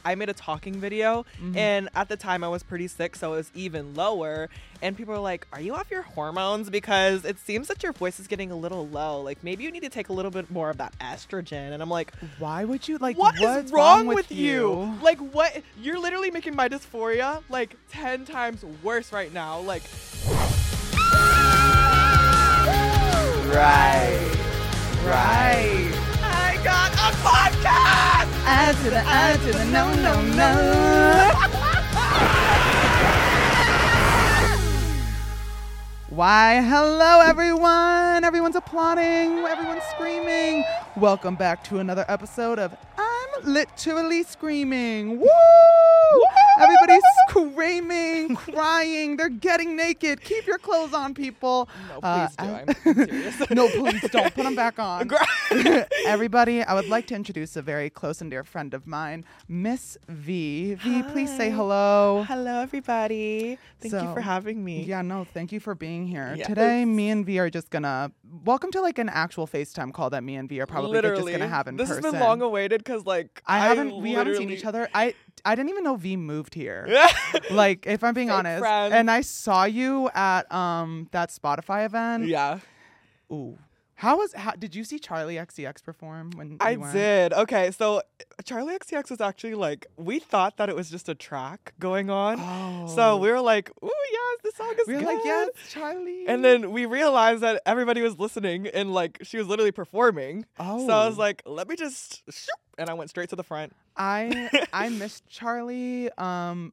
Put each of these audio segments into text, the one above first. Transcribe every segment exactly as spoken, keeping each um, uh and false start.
I made a talking video, mm-hmm. and at the time I was pretty sick, so it was even lower. And people were like, "Are you off your hormones? Because it seems that your voice is getting a little low. Like maybe you need to take a little bit more of that estrogen." And I'm like, "Why would you like? What what's is wrong, wrong with with you? you? Like what? You're literally making my dysphoria like ten times worse right now. Like." Right. Right. I got a podcast! Add to the add to the no no no. Why, hello everyone. Everyone's applauding. Everyone's screaming. Welcome back to another episode of I'm Literally Screaming. Woo! Woo! Everybody's screaming, crying. They're getting naked. Keep your clothes on, people. No, please uh, do. I, I'm, I'm serious. No, please don't. Put them back on. Everybody, I would like to introduce a very close and dear friend of mine, Miss V. V, Hi. Please say hello. Hello, everybody. Thank So, you for having me. Yeah, no, thank you for being here. Yes. Today, me and V are just gonna welcome to like an actual FaceTime call that me and V are probably literally just gonna have in this person. has been long awaited because like I, I haven't. We haven't seen literally- each other. I I didn't even know V moved here. Like, if I'm being Fake honest. friends. And I saw you at um that Spotify event. Yeah. Ooh. How was how did you see Charlie X C X perform when I you went? did. Okay, so Charlie X C X was actually like, we thought that it was just a track going on. Oh. So we were like, ooh, yes, this song is we were good. like, yes, Charlie. And then we realized that everybody was listening and like she was literally performing. Oh. So I was like, let me just shoop, and I went straight to the front. I I missed Charlie. Um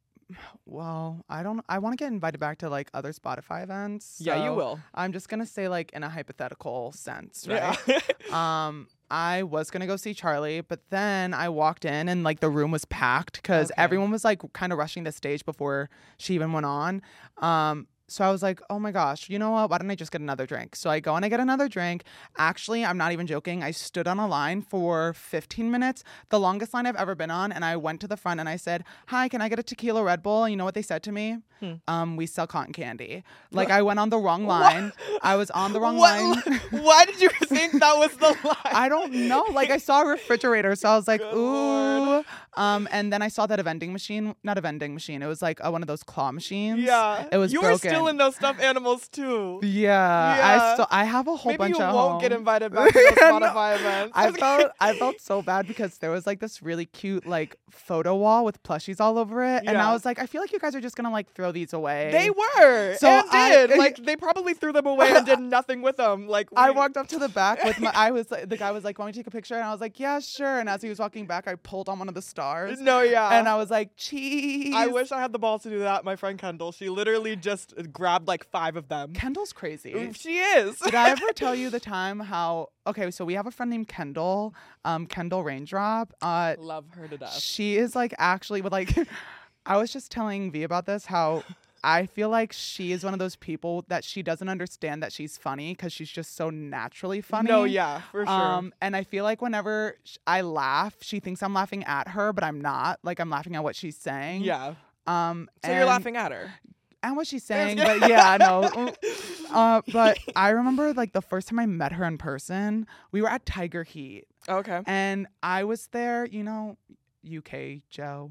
Well, I don't. I want to get invited back to like other Spotify events. Yeah, you so will. I'm just gonna say like in a hypothetical sense, right? Yeah. um, I was gonna go see Charlie, but then I walked in and like the room was packed because Okay. everyone was like kind of rushing the stage before she even went on. Um. So I was like, oh my gosh, you know what? Why don't I just get another drink? So I go and I get another drink. Actually, I'm not even joking. I stood on a line for fifteen minutes, the longest line I've ever been on. And I went to the front and I said, hi, can I get a tequila Red Bull? And you know what they said to me? Hmm. Um, we sell cotton candy. Like I went on the wrong line. I was on the wrong What line. li- Why did you think that was the line? I don't know. Like I saw a refrigerator, so I was like, Good ooh. Lord. Um, and then I saw that a vending machine, not a vending machine. It was like uh, one of those claw machines. Yeah. It was you broken. were still in those stuffed animals too. Yeah, Yeah. I still I have a whole Maybe bunch you at won't home. get invited back to those No. Spotify events. I felt I felt so bad because there was like this really cute like photo wall with plushies all over it, and Yeah. I was like, I feel like you guys are just gonna like throw these away. They were. So and I- did. like they probably threw them away and did nothing with them. Like I we- walked up to the back with my. I was like, the guy was like, "Want me to take a picture?" And I was like, "Yeah, sure." And as he was walking back, I pulled on one of the stars. No, yeah. And I was like, cheese. I wish I had the balls to do that. My friend Kendall, she literally just grabbed like five of them. Kendall's crazy. She is. Did I ever tell you the time how? Okay, so we have a friend named Kendall, um, Kendall Raindrop. Uh, Love her to death. she is like actually with like. I was just telling V about this how. I feel like she is one of those people that she doesn't understand that she's funny because she's just so naturally funny. No, yeah, for sure. Um, and I feel like whenever sh- I laugh, she thinks I'm laughing at her, but I'm not. Like I'm laughing at what she's saying. yeah. Um. So and, you're laughing at her. at what she's saying, but yeah, no. Uh, but I remember like the first time I met her in person, we were at Tiger Heat, Okay. and I was there. You know, U K Joe.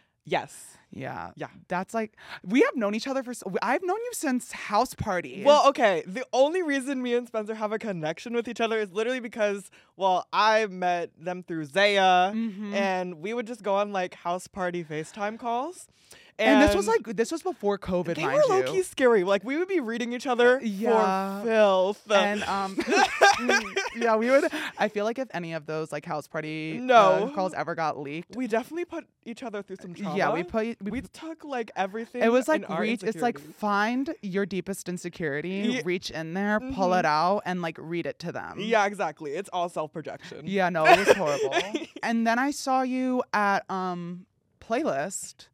Yes. Yeah. Yeah. That's like, we have known each other for, so, I've known you since House Party. Well, okay. The only reason me and Spencer have a connection with each other is literally because, well, I met them through Zaya, Mhm. and we would just go on like house party FaceTime calls. and, this was like, this was before COVID, they mind were low key you. scary. Like we would be reading each other Yeah. for filth. And um, yeah, we would. I feel like if any of those like house party No. uh, calls ever got leaked, we definitely put each other through some trauma. yeah, we put we, we took like everything. it was like in our reach. It's like insecurities. find your deepest insecurity, Ye- reach in there, pull Mhm. it out, and like read it to them. Yeah, exactly. It's all self projection. Yeah, no, it was horrible. And then I saw you at um Playlist.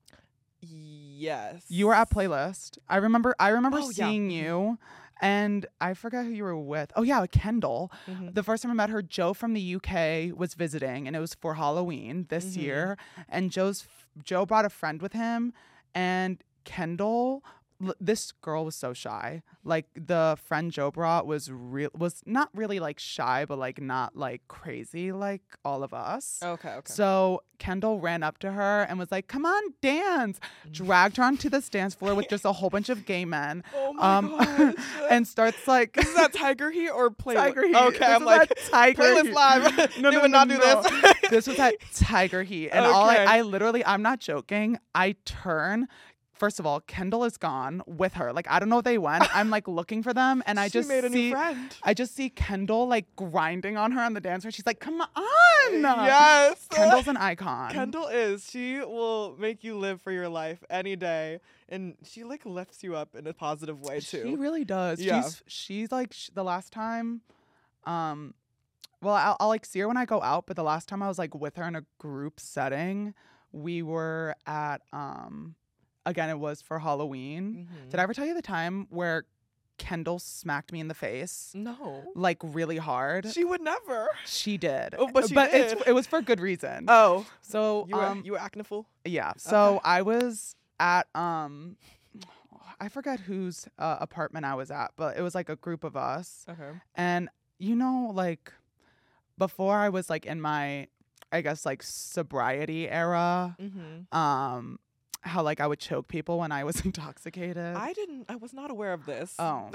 Yes. You were at Playlist. I remember. I remember Oh, yeah. seeing you, and I forgot who you were with. Oh yeah, Kendall. Mhm. The first time I met her, Joe from the U K was visiting, and it was for Halloween this Mhm. year. And Joe's Joe brought a friend with him, and Kendall l- this girl was so shy. Like the friend Joe brought was real was not really like shy, but like not like crazy like all of us. Okay, okay. So Kendall ran up to her and was like, "Come on, dance!" Dragged her onto this dance floor with just a whole bunch of gay men. Oh my um, gosh. and starts like Is that Tiger Heat or Play? Tiger Heat. Okay, This I'm was like at Tiger Playlist Heat. Live. No, they no, would no, not no, do no. this. This was at Tiger Heat. And all I, Okay. I literally, I'm not joking. I turn. First of all, Kendall is gone with her. Like, I don't know if they went. I'm like looking for them. And I She just made a see, new friend. I just see Kendall like grinding on her on the dance floor. She's like, "Come on." Yes. Kendall's an icon. Kendall is. She will make you live for your life any day. And she like lifts you up in a positive way too. She really does. Yeah. She's, she's like, sh- the last time, um, well, I'll, I'll like see her when I go out. But the last time I was like with her in a group setting, we were at, um, again, it was for Halloween. Mhm. Did I ever tell you the time where Kendall smacked me in the face? No. Like really hard. She would never. She did. Oh, but she but did. It's, it was for good reason. Oh. so You were, um you were acneful? yeah. So Okay. I was at um I forget whose uh, apartment I was at, but it was like a group of us. Okay. And you know, like before I was like in my I guess like sobriety era, Mm-hmm. um how like I would choke people when I was intoxicated. I didn't. I was not aware of this. Oh.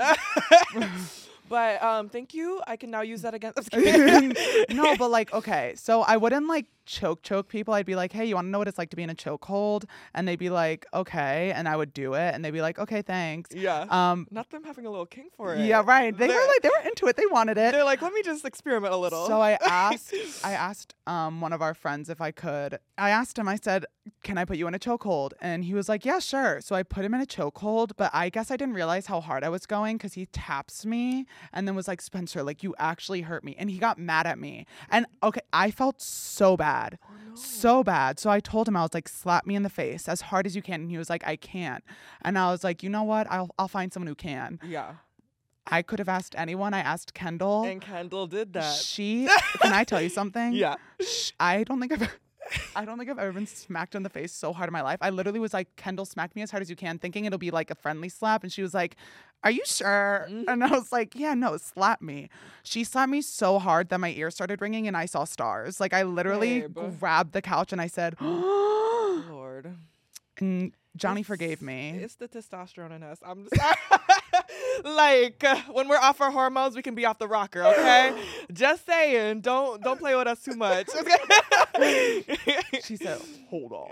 But um, thank you. I can now use that again. I'm just kidding. No, but like, okay, so I wouldn't like choke choke people. I'd be like, "Hey, you want to know what it's like to be in a chokehold?" And they'd be like, "Okay," and I would do it, and they'd be like, "Okay, thanks." Yeah. Um, Not them having a little king for it. yeah, right. They were They're- like, they were into it. They wanted it. They're like, let me just experiment a little. So I asked, I asked um one of our friends if I could. I asked him. I said, "Can I put you in a chokehold?" And he was like, "Yeah, sure." So I put him in a chokehold, but I guess I didn't realize how hard I was going because he taps me and then was like, "Spencer, like you actually hurt me," and he got mad at me. And okay, I felt so bad. Oh, no. So bad. So I told him, I was like, "Slap me in the face as hard as you can." And he was like, "I can't." And I was like, "You know what? I'll I'll find someone who can." Yeah. I could have asked anyone. I asked Kendall. And Kendall did that. She can I tell you something? Yeah. Sh- I don't think I've I don't think I've ever been smacked in the face so hard in my life. I literally was like, "Kendall, smack me as hard as you can," thinking it'll be like a friendly slap. And she was like, "Are you sure?" Mhm. And I was like, "Yeah, no, slap me." She slapped me so hard that my ears started ringing and I saw stars. Like I literally Babe. grabbed the couch and I said, Lord. and Johnny It's- forgave me. It's the testosterone in us. I'm just like uh, when we're off our hormones, we can be off the rocker. Okay, just saying. Don't don't play with us too much. She said, "Hold on."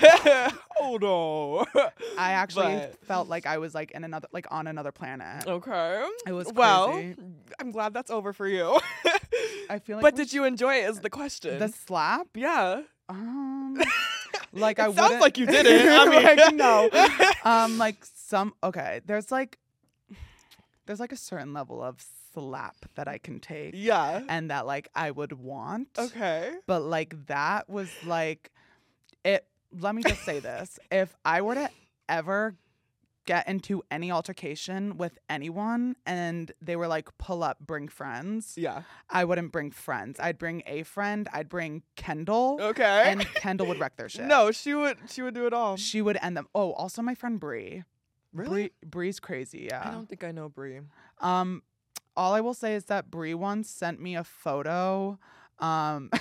Hold on. I actually But- felt like I was like in another, like on another planet. Okay. It was well. crazy. I'm glad that's over for you. I feel like but we did you enjoy it? Is the question. the slap? yeah. Um, like It I sounds wouldn't- like you didn't. I mean, like, no. Um, like some okay. There's like, there's like a certain level of slap that I can take, Yeah. and that like I would want. Okay. But like that was like, it. Let me just say this: if I were to ever get into any altercation with anyone and they were like, "Pull up, bring friends," Yeah. I wouldn't bring friends. I'd bring a friend. I'd bring Kendall. Okay. And Kendall would wreck their shit. No, she would. She would do it all. She would end them. Oh, also my friend Bree. Really? Bree, Bree's crazy, yeah. I don't think I know Brie. Um, all I will say is that Bree once sent me a photo. Um,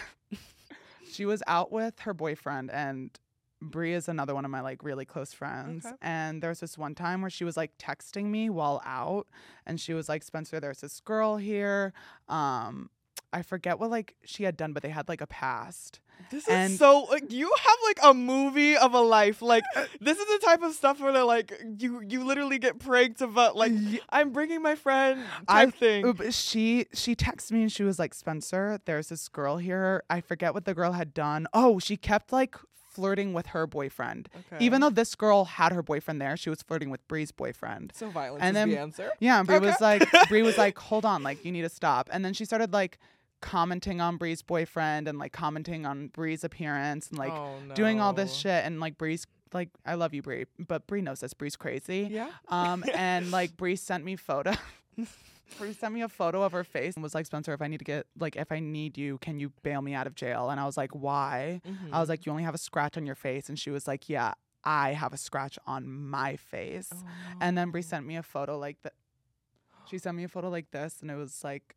she was out with her boyfriend, and Bree is another one of my like really close friends. Okay. And there was this one time where she was like texting me while out, and she was like, "Spencer, there's this girl here. Um, I forget what like she had done, but they had like a past." This And- is so like you have like a movie of a life. Like this is the type of stuff where they're like you you literally get pranked about like Ye- I'm bringing my friend type I- thing. Oop, She she texted me and she was like, "Spencer, there's this girl here. I forget what the girl had done. Oh, she kept like flirting with her boyfriend. Okay. Even though this girl had her boyfriend there, she was flirting with Bree's boyfriend." so violence and is then- the answer. Yeah, and Bree was Okay. like, Bree was like, "Hold on, like you need to stop." And then she started like commenting on Bree's boyfriend and like commenting on Bree's appearance and like oh, no. doing all this shit. And like Bree's like, I love you, Bree, but Bree knows this. Bree's crazy. Yeah. Um, and like Bree sent me photo. Bree sent me a photo of her face and was like, "Spencer, if I need to get like if I need you, can you bail me out of jail?" And I was like, "Why?" Mhm. I was like, "You only have a scratch on your face," and she was like, "Yeah, I have a scratch on my face. Oh, And then no. Brie sent me a photo like that. She sent me a photo like this, and it was like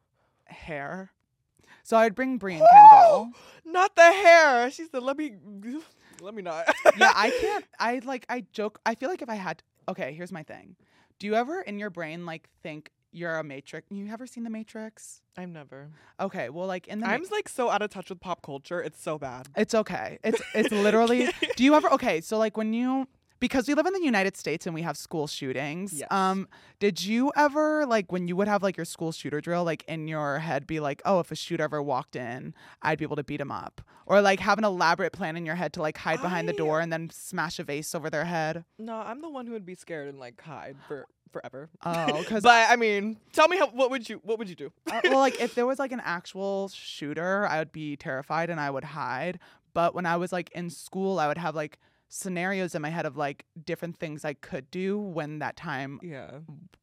hair. So I'd bring Brie and Kendall. Not the hair. She said, "Let me, let me not." Yeah, I can't. I like. I joke. I feel like if I had. Okay, here's my thing. Do you ever in your brain like think you're a Matrix? You ever seen The Matrix? I've never. Okay, well, like in the. I'm Ma- like so out of touch with pop culture. It's so bad. it's okay. It's it's literally. Do you ever? Okay, so like when you. Because we live in the United States and we have school shootings. Yes. Um, did you ever like when you would have like your school shooter drill, like in your head, be like, oh, if a shooter ever walked in, I'd be able to beat him up, or like have an elaborate plan in your head to like hide behind the I- door and then smash a vase over their head? No, I'm the one who would be scared and like hide for forever. Oh, because But I mean, tell me how. What would you? What would you do? uh, well, like if there was like an actual shooter, I would be terrified and I would hide. But when I was like in school, I would have like scenarios in my head of like different things I could do when that time Yeah.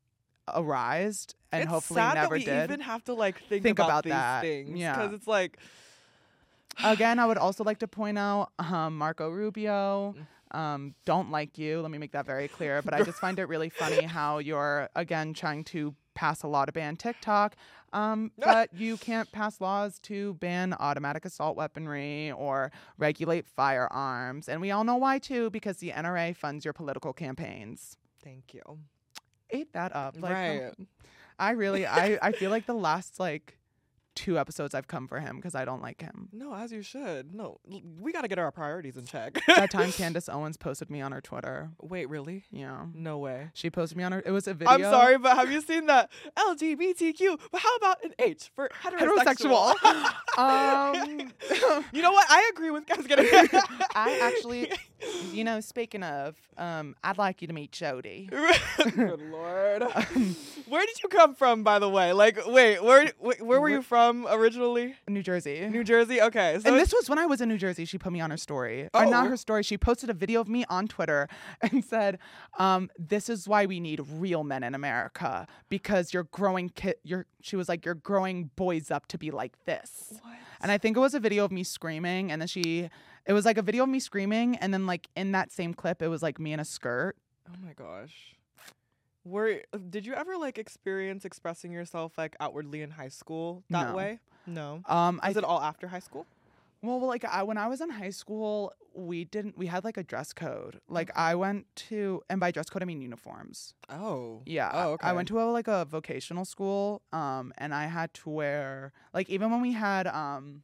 arised, and it's hopefully sad never that we did. even have to like think, Think about, about these that. things. Yeah. Because it's like. Again, I would also like to point out um, Marco Rubio. Mm. Um, don't like you. Let me make that very clear. But I just find it really funny how you're again trying to pass a law to ban TikTok, um, but you can't pass laws to ban automatic assault weaponry or regulate firearms. And we all know why too, because the N R A funds your political campaigns. Thank you. Ate that up. Like, right. I really, I, I feel like the last like two episodes I've come for him because I don't like him. No, as you should. No, l- we got to get our priorities in check. That time Candace Owens posted me on her Twitter. Wait, really? Yeah. No way. She posted me on her. It was a video. I'm sorry, but have you seen that L G B T Q? But how about an H for heterosexual? Heterosexual. um, You know what? I agree with guys getting. I actually, you know, speaking of, um, I'd like you to meet Jody. Good Lord. Where did you come from, by the way? Like, wait, where wh- where were you from originally? New Jersey. New Jersey? Okay. So And it's- this was when I was in New Jersey. She put me on her story. Or not Oh. her story. She posted a video of me on Twitter and said, um, this is why we need real men in America. Because you're growing ki- you're she was like, you're growing boys up to be like this. What? And I think it was a video of me screaming, and then she it was like a video of me screaming, and then like in that same clip it was like me in a skirt. Oh my gosh. Were did you ever like experience expressing yourself like outwardly in high school that No. way? No. Um I Was it all after high school? Well, like I, when I was in high school, we didn't. We had like a dress code. Like Okay. I went to, and by dress code I mean uniforms. Oh. Yeah. Oh, I- okay. I went to a, like a vocational school, um, and I had to wear like even when we had um,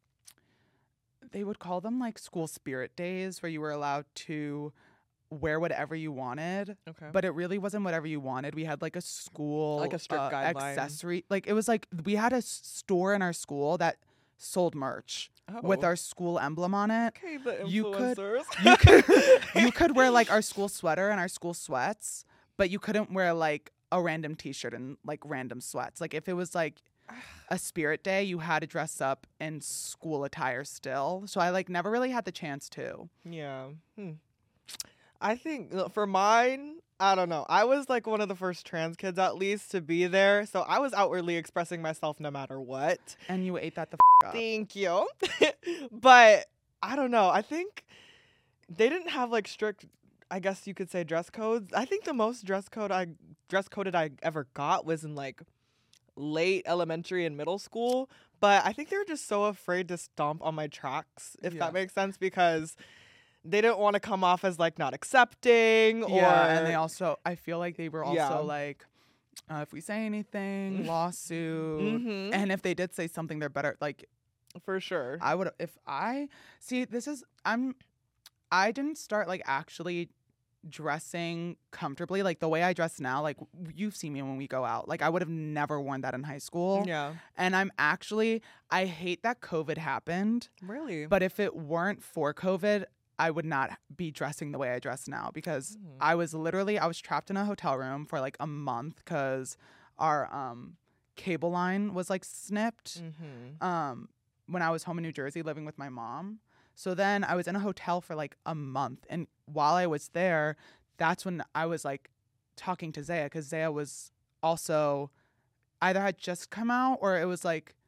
they would call them like school spirit days, where you were allowed to wear whatever you wanted, Okay. but it really wasn't whatever you wanted. We had like a school Like a strict uh, guideline. accessory. Like it was like we had a s- store in our school that sold merch with Oh. our school emblem on it. Okay, the you could- influencers. You could you could wear like our school sweater and our school sweats, but you couldn't wear like a random t-shirt and like random sweats. Like if it was like a spirit day, you had to dress up in school attire still. So I like never really had the chance to. Yeah. Hmm. I think uh, for mine, I don't know. I was like one of the first trans kids at least to be there. So I was outwardly expressing myself no matter what. And you ate that the f- up. Thank you. But I don't know. I think they didn't have like strict, I guess you could say, dress codes. I think the most dress code I dress coded I ever got was in like late elementary and middle school. But I think they were just so afraid to stomp on my tracks, if Yeah. that makes sense, because they didn't want to come off as like not accepting or Yeah, and they also I feel like they were also Yeah. like uh, if we say anything, lawsuit. Mhm. And if they did say something, they're better like for sure. I would if I see this is I'm I didn't start like actually dressing comfortably like the way I dress now. Like you've seen me when we go out. Like I would have never worn that in high school. Yeah. And I'm actually I hate that COVID happened. Really? But if it weren't for COVID, I would not be dressing the way I dress now because Mm. I was literally I was trapped in a hotel room for like a month because our um cable line was like snipped. Mm-hmm. Um when I was home in New Jersey living with my mom. So then I was in a hotel for like a month. And while I was there, that's when I was like talking to Zaya because Zaya was also either had just come out or it was like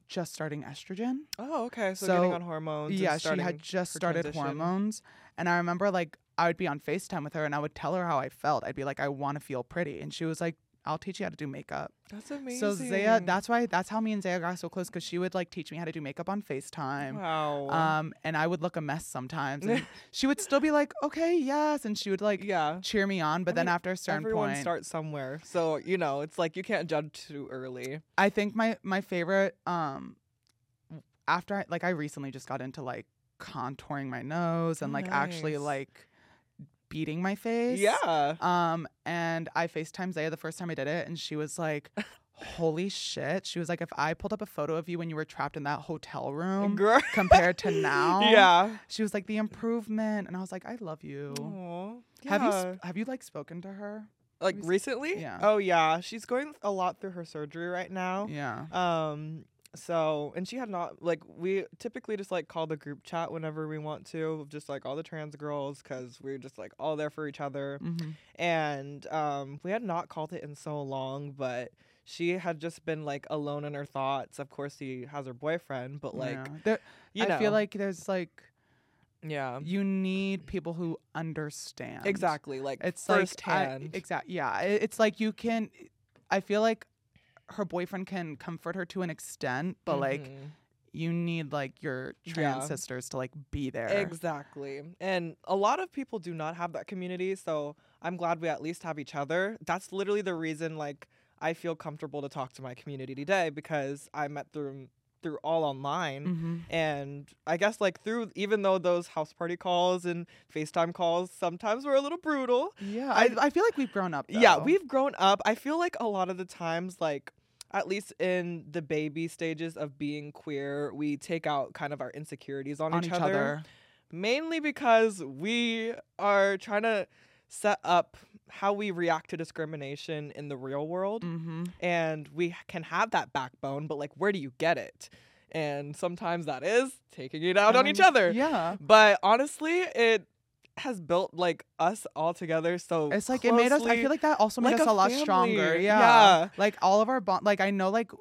just starting estrogen. Oh, okay. So, So, getting on hormones. and Yeah, she starting had just her started transition. hormones. And I remember like I would be on FaceTime with her and I would tell her how I felt. I'd be like, I want to feel pretty. And she was like, I'll teach you how to do makeup. That's amazing. So Zaya, that's why that's how me and Zaya got so close, because she would like teach me how to do makeup on FaceTime. Wow. Um, and I would look a mess sometimes. And she would still be like, okay, yes. And she would like yeah. cheer me on. But I then mean, after a certain Everyone point, starts somewhere. So, you know, it's like you can't judge too early. I think my my favorite um after I, like I recently just got into like contouring my nose and Oh, like actually nice. like beating my face. Yeah. Um and I FaceTimed Zaya the first time I did it and she was like, holy shit. She was like, if I pulled up a photo of you when you were trapped in that hotel room Girl. compared to now. Yeah. She was like, the improvement. And I was like, I love you. Aw, Have you yeah. sp- have you like spoken to her? like Have you s- recently? Yeah. Oh yeah. She's going a lot through her surgery right now. Yeah. Um so and she had not like we typically just like call the group chat whenever we want to, of just like all the trans girls, because we're just like all there for each other. Mm-hmm. And um we had not called it in so long, but she had just been like alone in her thoughts. Of course she has her boyfriend, but like yeah. There, you I know feel like there's like yeah. you need people who understand. Exactly. Like It's firsthand. like exactly. Yeah. I- It's like you can. I feel like her boyfriend can comfort her to an extent, but like Mhm. you need like your trans Yeah. sisters to like be there. Exactly. And a lot of people do not have that community, so I'm glad we at least have each other. That's literally the reason like I feel comfortable to talk to my community today, because I met through through all online. Mm-hmm. And I guess like through, even though those house party calls and FaceTime calls sometimes were a little brutal. Yeah. I, I feel like we've grown up. Though. Yeah, we've grown up. I feel like a lot of the times, like at least in the baby stages of being queer, we take out kind of our insecurities on, on each, each other. other. Mainly because we are trying to set up how we react to discrimination in the real world. Mm-hmm. And we can have that backbone, but like, where do you get it? And sometimes that is taking it out on each other. Yeah. But honestly, it has built like us all together. So It's like it made us. I closely. feel like that also made like us a a lot family. stronger. Yeah. Yeah. Like all of our bond. Like I know. Like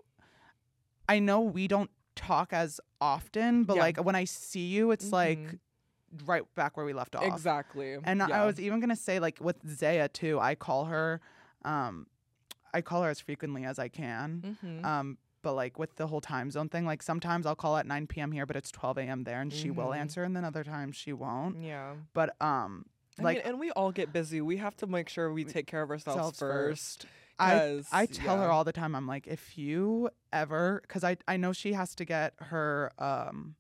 I know we don't talk as often, but Yeah. like when I see you, it's like Mhm. right back where we left off. Exactly. And yeah. I was even gonna say like with Zaya too. I call her, um, I call her as frequently as I can. Mhm. Um, but like with the whole time zone thing, like sometimes I'll call at nine p.m. here, but it's twelve a.m. there, and she will Mhm. answer, and then other times she won't. Yeah. But um, I like mean, and we all get busy. We have to make sure we We- take care of ourselves selves first. I 'cause, I tell her yeah. all the time. I'm like, if you ever, because I I know she has to get her um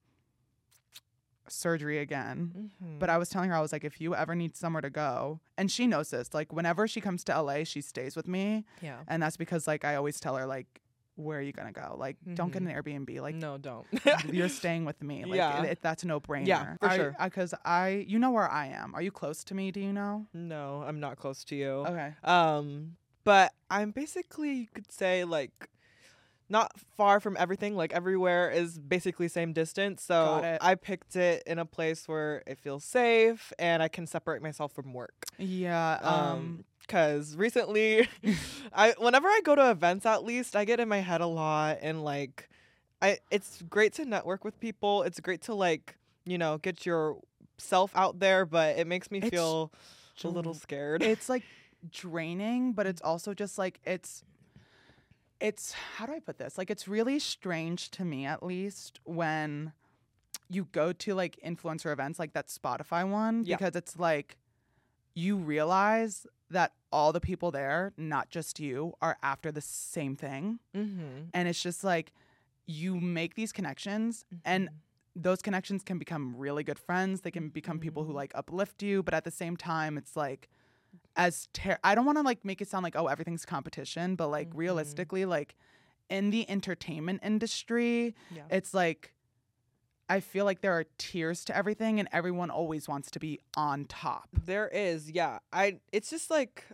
surgery again. Mhm. But I was telling her, I was like, if you ever need somewhere to go, and she knows this, like whenever she comes to L A, she stays with me. yeah. And that's because like I always tell her, like, where are you gonna go? Like, don't get an Mhm. Airbnb. Like, no, don't. you're staying with me. Like, Yeah. it, it- that's a no brainer. Yeah, for sure. Because I, you know where I am. Are you close to me? Do you know? No, I'm not close to you. Okay. Um, but I'm basically, you could say, like, not far from everything. Like, everywhere is basically same distance. So Got it. I picked it in a place where it feels safe and I can separate myself from work. Yeah. Um. Um, because recently, I whenever I go to events, at least I get in my head a lot, and like, I it's great to network with people. It's great to like, you know, get yourself out there, but it makes me It's feel a little dr- scared. it's like draining, but it's also just like it's. It's how do I put this? Like it's really strange to me, at least, when you go to like influencer events like that Spotify one, Yeah. because it's like you realize that all the people there, not just you, are after the same thing. Mm-hmm. And it's just like you make these connections, and those connections can become really good friends. They can become people who Mhm. like uplift you, but at the same time, it's like as ter- I don't want to like make it sound like, oh, everything's competition, but like Mhm. realistically, like in the entertainment industry, yeah. it's like I feel like there are tiers to everything, and everyone always wants to be on top. There is, yeah. I it's just like,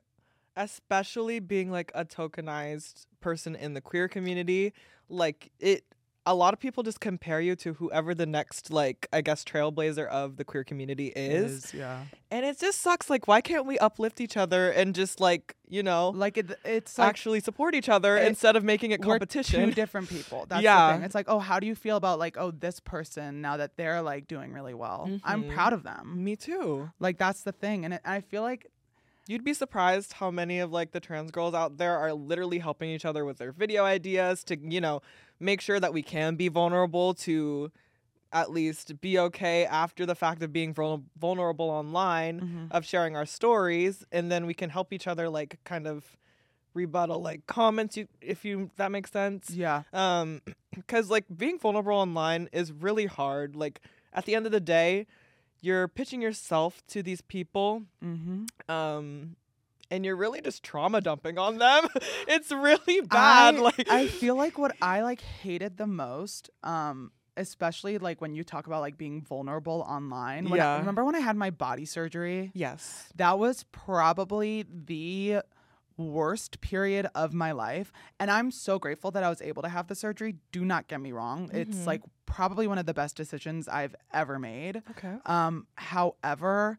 especially being like a tokenized person in the queer community, like it a lot of people just compare you to whoever the next, like, I guess, trailblazer of the queer community is. Is, yeah. And it just sucks. Like, why can't we uplift each other and just, like, you know, Like it, it's like actually support each other it- instead of making it we're competition? two different people. That's Yeah. the thing. It's like, oh, how do you feel about like, oh, this person now that they're like doing really well? I'm Mhm. proud of them. Me too. Like that's the thing, and it, I feel like You'd be surprised how many of like the trans girls out there are literally helping each other with their video ideas to, you know, make sure that we can be vulnerable, to at least be okay after the fact of being vul- vulnerable online, Mhm. of sharing our stories, and then we can help each other like kind of rebuttal like comments, you if you that makes sense. yeah, Um cuz like being vulnerable online is really hard. Like at the end of the day, you're pitching yourself to these people, mm-hmm. um and you're really just trauma dumping on them. It's really bad. I, like I feel like what I like hated the most, um, especially like when you talk about like being vulnerable online. When I, Yeah. remember when I had my body surgery? yes. That was probably the worst period of my life, and I'm so grateful that I was able to have the surgery. Do not get me wrong. It's Mhm. like probably one of the best decisions I've ever made. Okay. Um, however,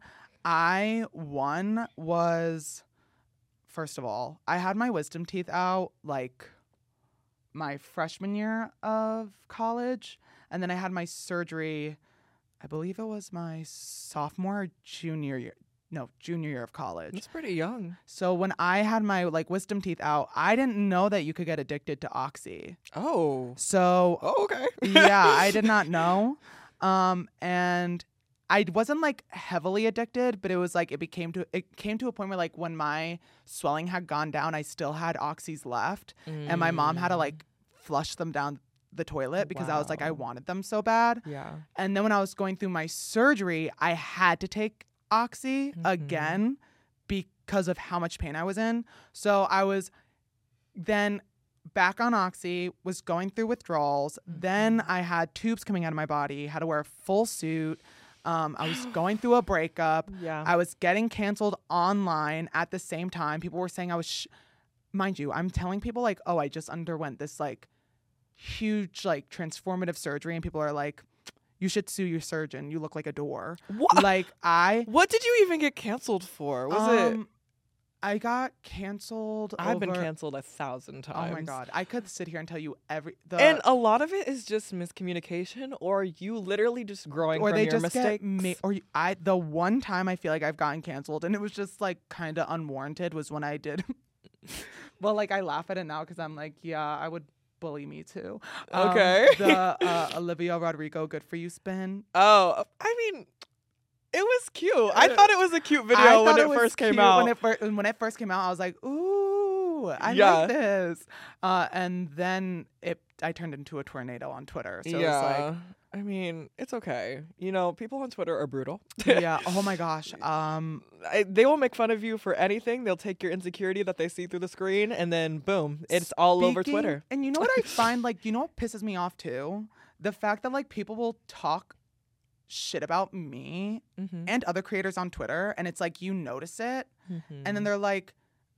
I one was first of all, I had my wisdom teeth out like my freshman year of college, and then I had my surgery, I believe it was my sophomore or junior year. No, junior year of college. It's pretty young. So when I had my like wisdom teeth out, I didn't know that you could get addicted to Oxy. Oh. So Oh, okay. yeah, I did not know. Um, and I wasn't like heavily addicted, but it was like it became to it came to a point where like when my swelling had gone down, I still had Oxys left, and my mom had to like flush them down the toilet because I was like I Wow. wanted them so bad. Yeah. And then when I was going through my surgery, I had to take Oxy Mhm. again because of how much pain I was in. So I was then back on Oxy, was going through withdrawals. Then I had tubes coming out of my body, had to wear a full suit. Um, I was going through a breakup. Yeah. I was getting canceled online at the same time. People were saying I was, sh- mind you, I'm telling people like, oh, I just underwent this like huge, like transformative surgery. And people are like, you should sue your surgeon. You look like a door. What? Like I, What did you even get canceled for? Was it? um, I got canceled. I've been over- canceled a thousand times. Oh my God. I could sit here and tell you every, the, And a lot of it is just miscommunication, or you literally just growing or from they your just mistakes. get ma- or you, I the one time I feel like I've gotten canceled and it was just like kind of unwarranted was when I did well like I laugh at it now because I'm like yeah I would bully me too. Um, Okay. the uh, Olivia Rodrigo good for you spin. Oh, I mean, it was cute. I Uh, thought it was a cute I video when thought it was first came cute out. when it first when it first came out I was like ooh I Yeah. like this uh, and then it I turned into a tornado on Twitter so yeah. it I mean, it's okay. You know, people on Twitter are brutal. was like yeah oh my gosh um I, they will make fun of you for anything. They'll take your insecurity that they see through the screen, and then boom, it's all over Speaking- Twitter. And you know what I find, like, you know what pisses me off too? The fact that, like, people will talk shit about me Mm-hmm. and other creators on Twitter, and it's like you notice it, and Mm-hmm. then they're like,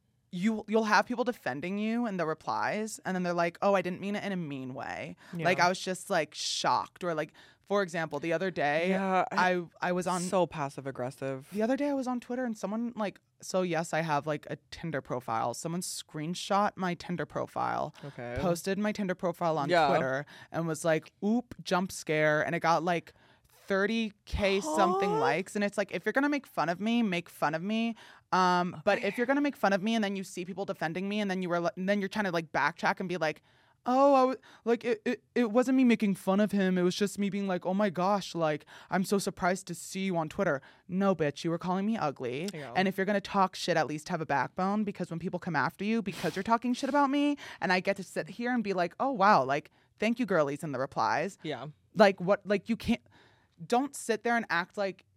you you'll have people defending you in the replies, and then they're like, oh, I didn't mean it in a mean way. Like, I was just like shocked, or like, for example, the other day, yeah, I, I I was on so passive aggressive. the other day I was on Twitter and someone like so yes I have like a Tinder profile. Someone screenshot my Tinder profile, Okay. posted my Tinder profile on Yeah. Twitter, and was like, "Oop, jump scare," and it got like thirty k something Huh? likes. And it's like, if you're gonna make fun of me, make fun of me. Um, but if you're gonna make fun of me and then you see people defending me, and then you were, li- and then you're trying to like backtrack and be like, oh, I w- like it, it, it wasn't me making fun of him. It was just me being like, oh my gosh, like I'm so surprised to see you on Twitter. No, bitch, you were calling me ugly. Yeah. And if you're gonna talk shit, at least have a backbone, because when people come after you because you're talking shit about me, and I get to sit here and be like, oh wow, like thank you, girlies, in the replies. Yeah. Like what? Like you can't. Don't sit there and act like.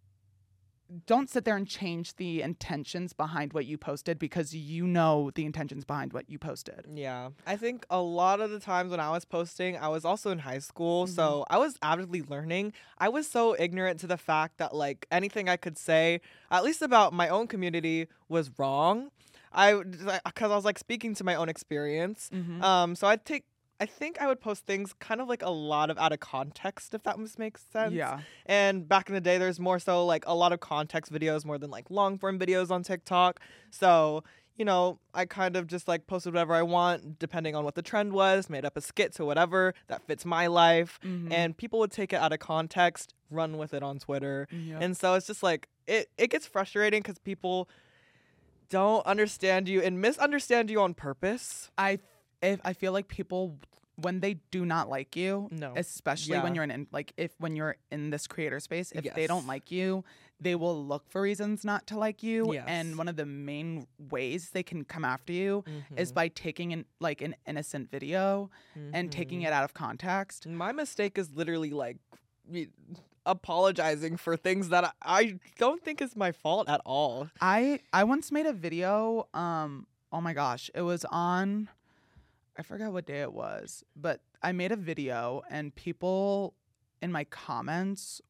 Don't sit there and change the intentions behind what you posted because you know the intentions behind what you posted. Yeah. I think a lot of the times when I was posting, I was also in high school. Mm-hmm. So I was avidly learning. I was so ignorant to the fact that, like, anything I could say, at least about my own community, was wrong. I, because I was, like, speaking to my own experience. Mm-hmm. Um, so I'd take I think I would post things kind of like a lot of out of context, if that makes sense. Yeah. And back in the day, there's more so like a lot of context videos more than like long form videos on TikTok. So, you know, I kind of just like posted whatever I want, depending on what the trend was, made up a skit to whatever that fits my life. Mhm. And people would take it out of context, run with it on Twitter. Yep. And so it's just like, it, it gets frustrating because people don't understand you and misunderstand you on purpose. I if I feel like people when they do not like you, No. especially Yeah. when you're in like if when you're in this creator space, if they Yes. don't like you, they will look for reasons not to like you. Yes. And one of the main ways they can come after you is Mhm. by taking in like an innocent video and taking it out of context. My mistake is literally like me- apologizing for things that I, I don't think is my fault at all. I I once made a video. Um, oh my gosh, it was on. I forgot what day it was, but I made a video and people in my comments.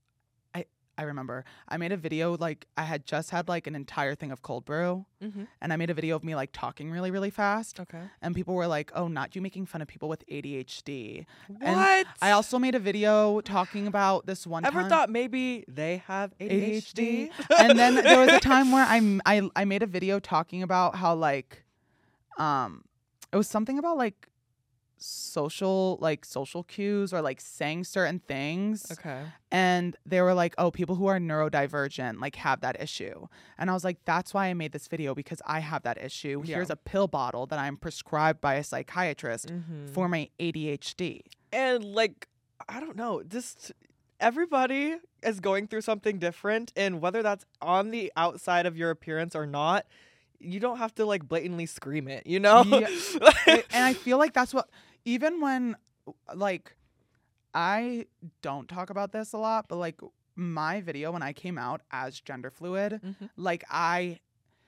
I I remember I made a video like I had just had like an entire thing of cold brew, Mm-hmm. and I made a video of me like talking really really fast, Okay. and people were like, "Oh, not you making fun of people with A D H D." What? And I also made a video talking about this one ever time. thought maybe they have A D H D? And then there was a time where I, I I made a video talking about how like um it was something about like social like social cues or like saying certain things, Okay. and they were like, oh, people who are neurodivergent like have that issue, and I was like, that's why I made this video, because I have that issue. Yeah. Here's a pill bottle that I'm prescribed by a psychiatrist Mhm. for my A D H D. And like, I don't know, just everybody is going through something different, and whether that's on the outside of your appearance or not, you don't have to like blatantly scream it, you know? Yeah. It- and I feel like that's what, even when like I don't talk about this a lot, but like my video when I came out as gender fluid, Mhm. like I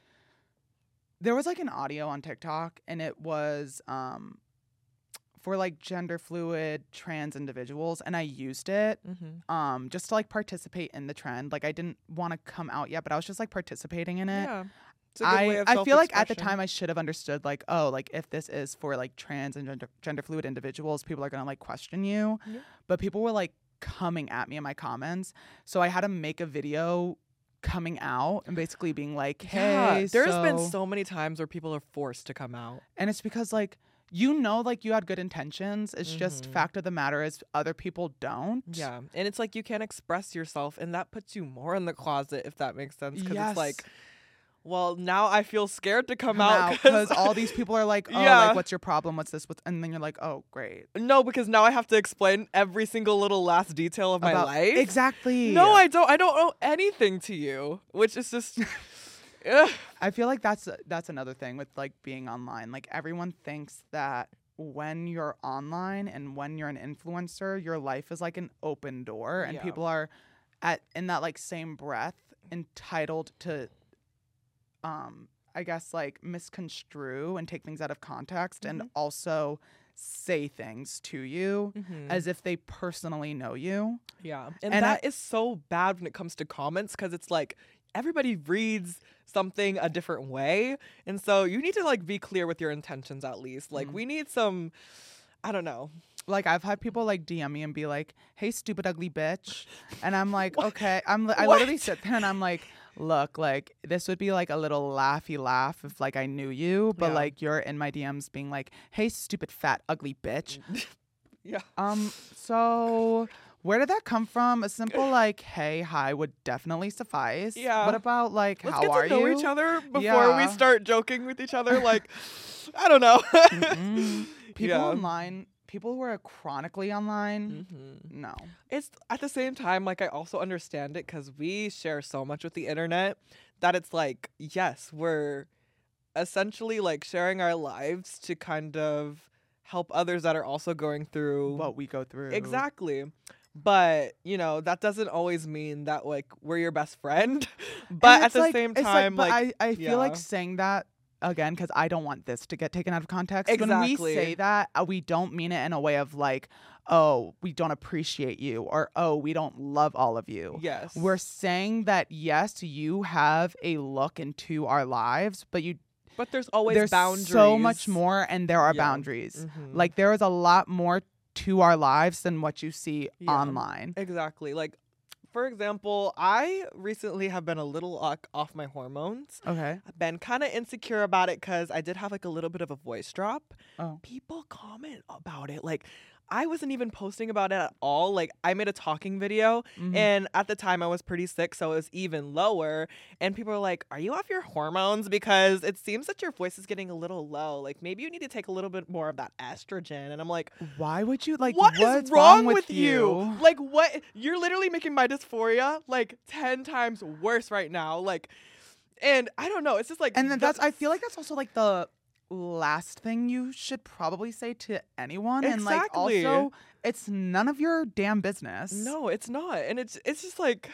there was like an audio on TikTok, and it was um for like gender fluid trans individuals, and I used it Mhm. um just to like participate in the trend. Like I didn't want to come out yet, but I was just like participating in it. Yeah. It's a good I, way of I feel like at the self-expression. time I should have understood like, oh, like if this is for like trans and gender, gender fluid individuals, people are gonna like question you. Yeah. But people were like coming at me in my comments, so I had to make a video coming out and basically being like, hey, Yeah, there's been so-" so many times where people are forced to come out. and it's because like you know like you had good intentions. It's just Mhm. fact of the matter is other people don't. Yeah, and it's like you can't express yourself, and that puts you more in the closet, if that makes sense. Because Yes. it's like, well, now I feel scared to come, Come out because all these people are like, oh, Yeah. like what's your problem? What's this? What's and then you're like, oh, great. no, because now I have to explain every single little last detail of my About- life. Exactly. No, I don't. I don't owe anything to you, which is just. Ugh. I feel like that's that's another thing with like being online. Like everyone thinks that when you're online and when you're an influencer, your life is like an open door, and Yeah. people are at in that like same breath entitled to um I guess like misconstrue and take things out of context and Mhm. also say things to you as if they personally know you. Yeah. And, And I- that is so bad when it comes to comments, because it's like everybody reads something a different way. And so you need to like be clear with your intentions at least. Like Mhm. we need some, I don't know. Like I've had people like D M me and be like, "Hey, stupid ugly bitch," and I'm like, What? "Okay." I'm li- I literally What? sit there and I'm like, "Look, like this would be like a little laughy laugh if like I knew you, but Yeah. like you're in my D Ms being like, "Hey, stupid fat ugly bitch." Yeah. Um, so where did that come from? A simple like, "Hey, hi" would definitely suffice. Yeah. What about like, Let's how get are to know you? each other before we Yeah. start joking with each other. Like, I don't know. Mm-mm. People Yeah. online, people who are chronically online, Mhm. no. It's at the same time, like, I also understand it because we share so much with the internet that it's like, yes, we're essentially like sharing our lives to kind of help others that are also going through What we go through. Exactly. But, you know, that doesn't always mean that like we're your best friend. But And at it's the like- same it's time, but like, I, I feel like yeah. saying that again because I don't want this to get taken out of context. When Exactly. we say that, uh, we don't mean it in a way of like, oh, we don't appreciate you, or oh, we don't love all of you. yes. We're saying that yes, you have a look into our lives, but you But there's always there's boundaries. so much more, and there are Yeah. boundaries. Mhm. Like there is a lot more to our lives than what you see Yeah. online. Exactly. Like, for example, I recently have been a little like, off my hormones. Okay. I've been kind of insecure about it because I did have like a little bit of a voice drop. Oh. People comment about it. Like, I wasn't even posting about it at all. Like, I made a talking video, Mhm. and at the time I was pretty sick, so it was even lower. And people were like, are you off your hormones? Because it seems that your voice is getting a little low. Like, maybe you need to take a little bit more of that estrogen. And I'm like, Why would you like? what what's is wrong, with, with you? Like, what? You're literally making my dysphoria like ten times worse right now. Like, and I don't know. It's just like, And then the- that's I feel like that's also like the last thing you should probably say to anyone. And like Exactly. also it's none of your damn business. No, it's not. And it's it's just like,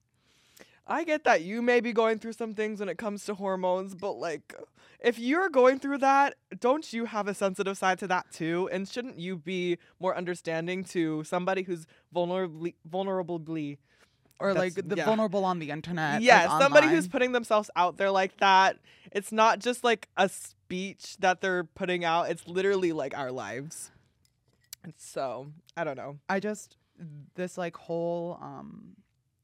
I get that you may be going through some things when it comes to hormones, but like, if you're going through that, don't you have a sensitive side to that too? And shouldn't you be more understanding to somebody who's vulnerably vulnerably Or That's- like the yeah. vulnerable on the internet. Yes, like, somebody who's online. putting themselves out there like that. It's not just like a speech that they're putting out. It's literally like our lives. And so, I don't know. I just this like whole um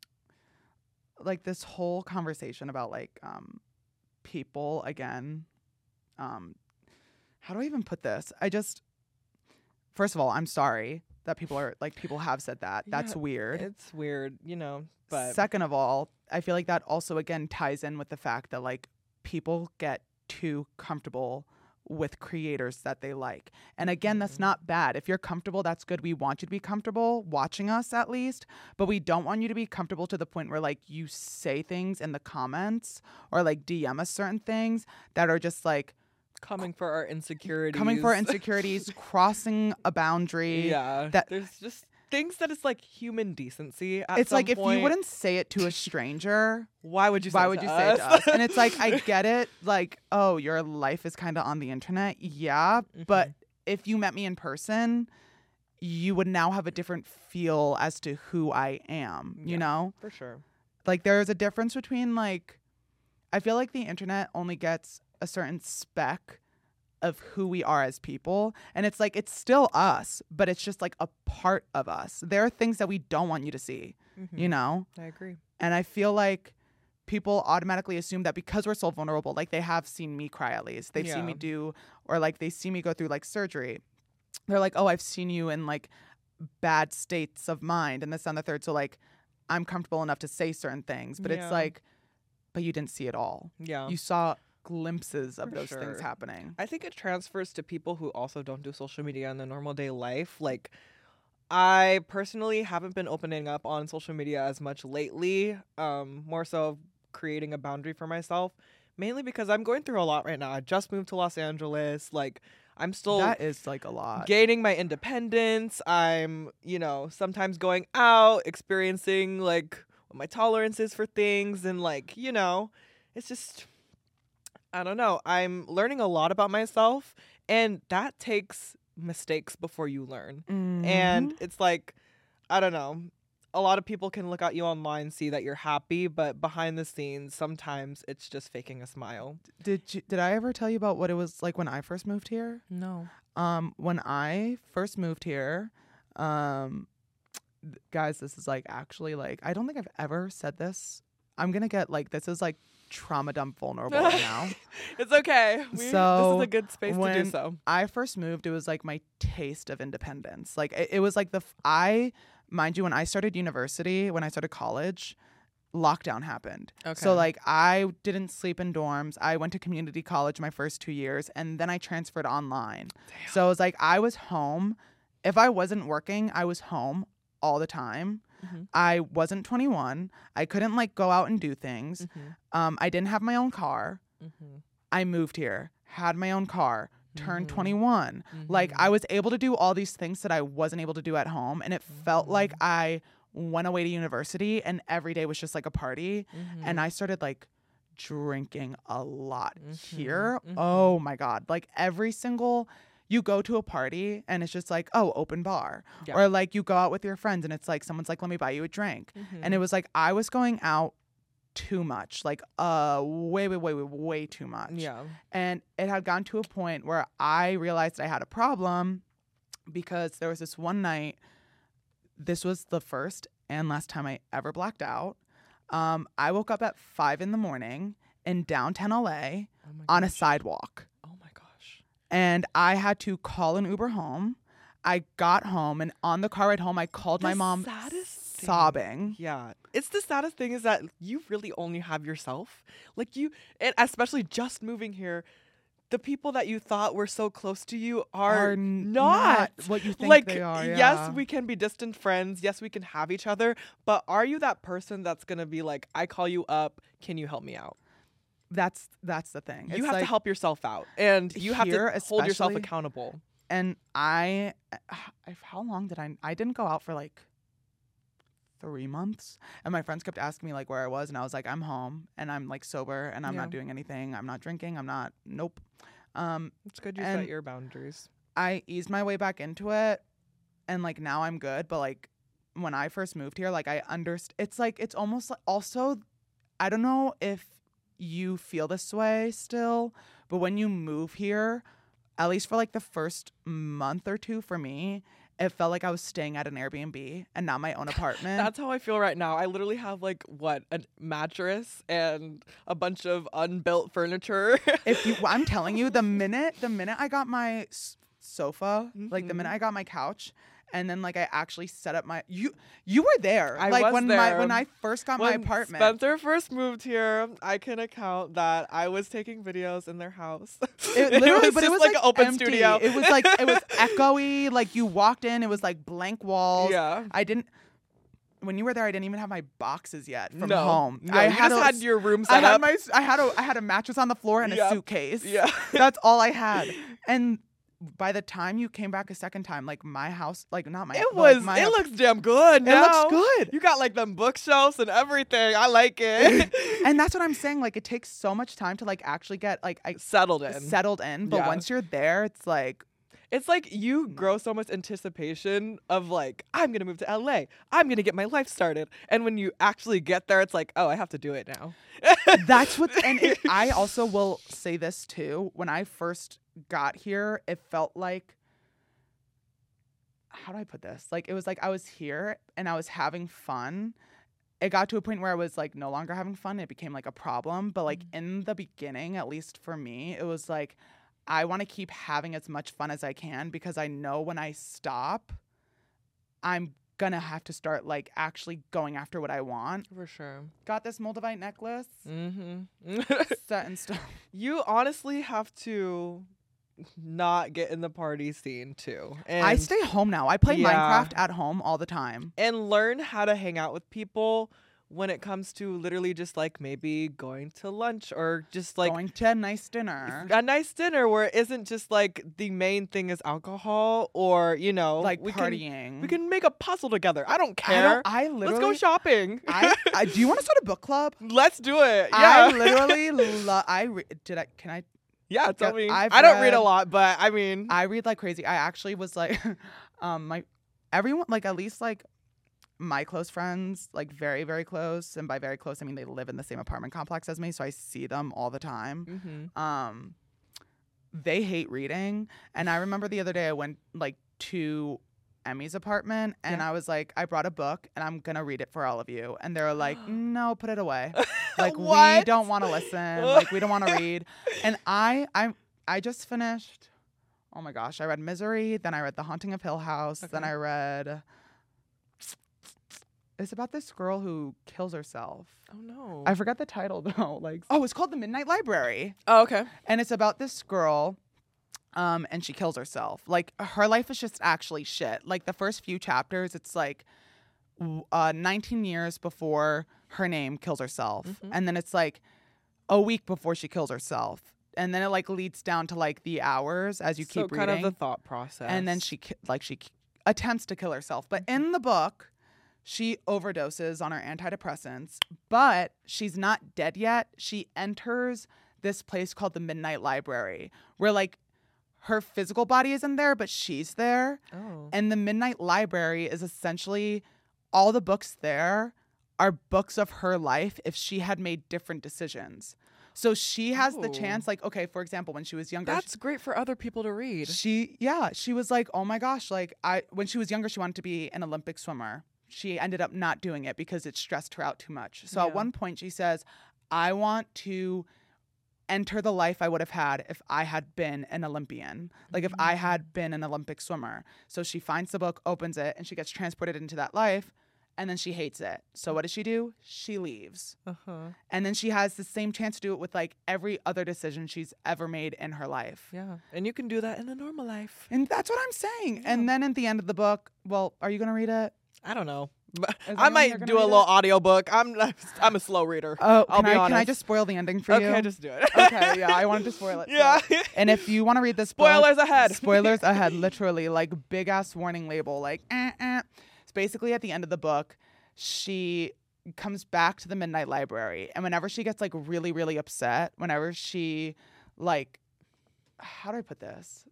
like this whole conversation about like um people again. Um how do I even put this? I just first of all, I'm sorry that people are like people have said that. That's Yeah, weird. It's weird, you know, but Second of all, I feel like that also again ties in with the fact that like people get too comfortable with creators that they like. And again, that's Mhm. not bad. If you're comfortable, that's good. We want you to be comfortable watching us at least, but we don't want you to be comfortable to the point where like you say things in the comments or like D M us certain things that are just like coming for our insecurities. coming for our insecurities, crossing a boundary. Yeah. that- there's just things that is like human decency at It's some like if you point. wouldn't say it to a stranger, Why would you say why it would to you say it to us? us? And it's like, I get it. Like, oh, your life is kind of on the internet. Yeah. But Mhm. if you met me in person, you would now have a different feel as to who I am, you Yeah. know? For sure. Like, there's a difference between, like, I feel like the internet only gets a certain spec of who we are as people. And it's like, it's still us, but it's just like a part of us. There are things that we don't want you to see, Mhm. you know? I agree. And I feel like people automatically assume that because we're so vulnerable, like they have seen me cry at least. They've seen me Yeah. do, or like they see me go through like surgery. They're like, oh, I've seen you in like bad states of mind and this and the third. So like I'm comfortable enough to say certain things. But Yeah. it's like, but you didn't see it all. Yeah. You saw glimpses of For those things sure. happening. I think it transfers to people who also don't do social media in their normal day life. Like, I personally haven't been opening up on social media as much lately. Um, more so creating a boundary for myself, mainly because I'm going through a lot right now. I just moved to Los Angeles. Like, I'm still That is like a lot. gaining my independence. I'm, you know, sometimes going out, experiencing like what my tolerance is for things, and like, you know, it's just, I don't know. I'm learning a lot about myself, and that takes mistakes before you learn. And it's like, I don't know. A lot of people can look at you online, see that you're happy, but behind the scenes, sometimes it's just faking a smile. did you, did I ever tell you about what it was like when I first moved here? No. Um, when I first moved here, um, th- guys, this is like actually like I don't think I've ever said this. I'm gonna get like this is like trauma dump vulnerable right now. It's okay. We, this So, is a good space to do when so. I first moved, it was like my taste of independence. Like it, it was like the f- I mind you when I started university, when I started college, lockdown happened. Okay. So like I didn't sleep in dorms. I went to community college my first two years and then I transferred online. So it was like I was home. If I wasn't working, I was home all the time. Mhm. I wasn't twenty-one. I couldn't like go out and do things. Mhm. Um, I didn't have my own car. Mhm. I moved here, had my own car, turned Mhm. twenty-one. Like I Mhm. was able to do all these things that I wasn't able to do at home. And it felt like Mhm. I went away to university and every day was just like a party. And Mhm. I started like drinking a lot Mhm. here. Mhm. Oh my God. Like every single, you go to a party and it's just like, oh, open bar. Yeah. Or like you go out with your friends and it's like, someone's like, let me buy you a drink. And it was like, I was going out too much, like uh way way way way way too much. Yeah. And it had gone to a point where I realized I had a problem because there was this one night, this was the first and last time I ever blacked out. um I woke up at five in the morning in downtown L A Oh my on a gosh. sidewalk, Oh my gosh. and I had to call an Uber home. I got home, and on the car ride home I called The my mom saddest thing- sobbing. Yeah. It's the saddest thing is that you really only have yourself. Like you, and especially just moving here, the people that you thought were so close to you are, Are n- not. not what you think like, they are, yes, yeah. we can be distant friends. Yes, we can have each other. But are you that person that's going to be like, I call you up. Can you help me out? That's that's the thing. You It's have to like- help yourself out. And you have here to hold yourself especially- accountable. And I, I, how long did I? I didn't go out for like three months, and my friends kept asking me like where I was, and I was like, I'm home, and I'm like sober, and I'm Yeah. not doing anything. I'm not drinking. I'm not. Nope. Um, It's good you and- set your boundaries. I eased my way back into it, and like now I'm good. But like when I first moved here, like I understand. It's like it's almost like also, I don't know if you feel this way still, but when you move here, at least for like the first month or two for me, it felt like I was staying at an Airbnb and not my own apartment. That's how I feel right now. I literally have like what, a mattress and a bunch of unbuilt furniture. If you, I'm telling you, the minute the minute I got my s- sofa, like the Mhm. minute I got my couch, and then like I actually set up my you you were there. I like was when my there. when I first got my When apartment. Spencer first moved here, I can account that I was taking videos in their house. It literally, was but just it was like, like, an open empty. studio. It was like it was echoey. Like you walked in, it was like blank walls. Yeah. I didn't. When you were there, I didn't even have my boxes yet from no, home. No, I you had just a, had your room I set had up. my I had a I had a mattress on the floor and Yeah. a suitcase. Yeah. That's all I had. And by the time you came back a second time, like my house, like not my, It but, like, was. my it ap- looks damn good. It now. looks good. You got like them bookshelves and everything. I like it. And that's what I'm saying. Like it takes so much time to like actually get like I Settled in. settled in. But Yeah. once you're there, it's like It's like you grow so much anticipation of like, I'm going to move to L A. I'm going to get my life started. And when you actually get there, it's like, oh, I have to do it now. that's what. And it, I also will say this too. When I first got here, it felt like, how do I put this? Like it was like I was here and I was having fun. It got to a point where I was like no longer having fun. It became like a problem. But like in the beginning, at least for me, it was like I want to keep having as much fun as I can because I know when I stop, I'm gonna have to start like actually going after what I want. For sure. Got this Moldavite necklace Mm-hmm. set in stone. You honestly have to not get in the party scene too. And, I stay home now. I play Yeah. Minecraft at home all the time. and learn how to hang out with people when it comes to literally just like maybe going to lunch or just like Going to a nice dinner. a nice dinner where it isn't just like the main thing is alcohol or, you know, Like we partying. Can, we can make a puzzle together. I don't I, care. don't, I literally. Let's go shopping. I, I, do you want to start a book club? Let's do it. Yeah. I literally love. I re- did. I can I. yeah, tell Yeah, me. I've I don't read read- a lot, but I mean, I read like crazy. I actually was like, um, my everyone like at least like my close friends, like very very close, and by very close I mean they live in the same apartment complex as me, so I see them all the time. mhm. Um, they hate reading, and I remember the other day I went like to Emmy's apartment, and Yeah. I was like, I brought a book, and I'm gonna read it for all of you, and they were like, no, put it away. Like we What? don't want to listen. Like we don't want to read. And I, I, I just finished. Oh my gosh! I read Misery, then I read The Haunting of Hill House, then Okay. I read. It's about this girl who kills herself. Oh no. I forgot the title though. Like, oh, it's called The Midnight Library. oh, okay. And it's about this girl, um, and she kills herself. Like her life is just actually shit. Like the first few chapters, it's like w- uh, nineteen years before her name kills herself, Mhm. and then it's like a week before she kills herself, and then it like leads down to like the hours as you so keep kind reading, of the thought process. and then she ki- like she k- attempts to kill herself. But in the book, she overdoses on her antidepressants, but she's not dead yet. She enters this place called the Midnight Library, where like her physical body isn't there, but she's there. Oh. And the Midnight Library is essentially all the books there are books of her life if she had made different decisions. So she has the Ooh. chance, like, okay, for example, when she was younger, That's great for other people to read. she, yeah, she was like, oh my gosh, like I, when she was younger, she wanted to be an Olympic swimmer. She ended up not doing it because it stressed her out too much. So Yeah. at one point she says, I want to enter the life I would have had if I had been an Olympian, like if I had been an Olympic swimmer. So she finds the book, opens it, and she gets transported into that life. And then she hates it. So what does she do? She leaves. Uh-huh. And then she has the same chance to do it with like every other decision she's ever made in her life. Yeah. And you can do that in a normal life. And that's what I'm saying. Yeah. And then at the end of the book, well, are you going to read it? I don't know. Is I anyone here might gonna do a read little it? audiobook. I'm not, I'm a slow reader. Oh, I'll can be I, honest. can I just spoil the ending for you? Okay, just do it. Okay, yeah, I wanted to spoil it. so- Yeah. And if you want to read this book, Spoilers ahead. spoilers ahead, literally, like big ass warning label, like, eh, eh. It's basically at the end of the book, she comes back to the Midnight Library. And whenever she gets like really, really upset, whenever she, like, how do I put this?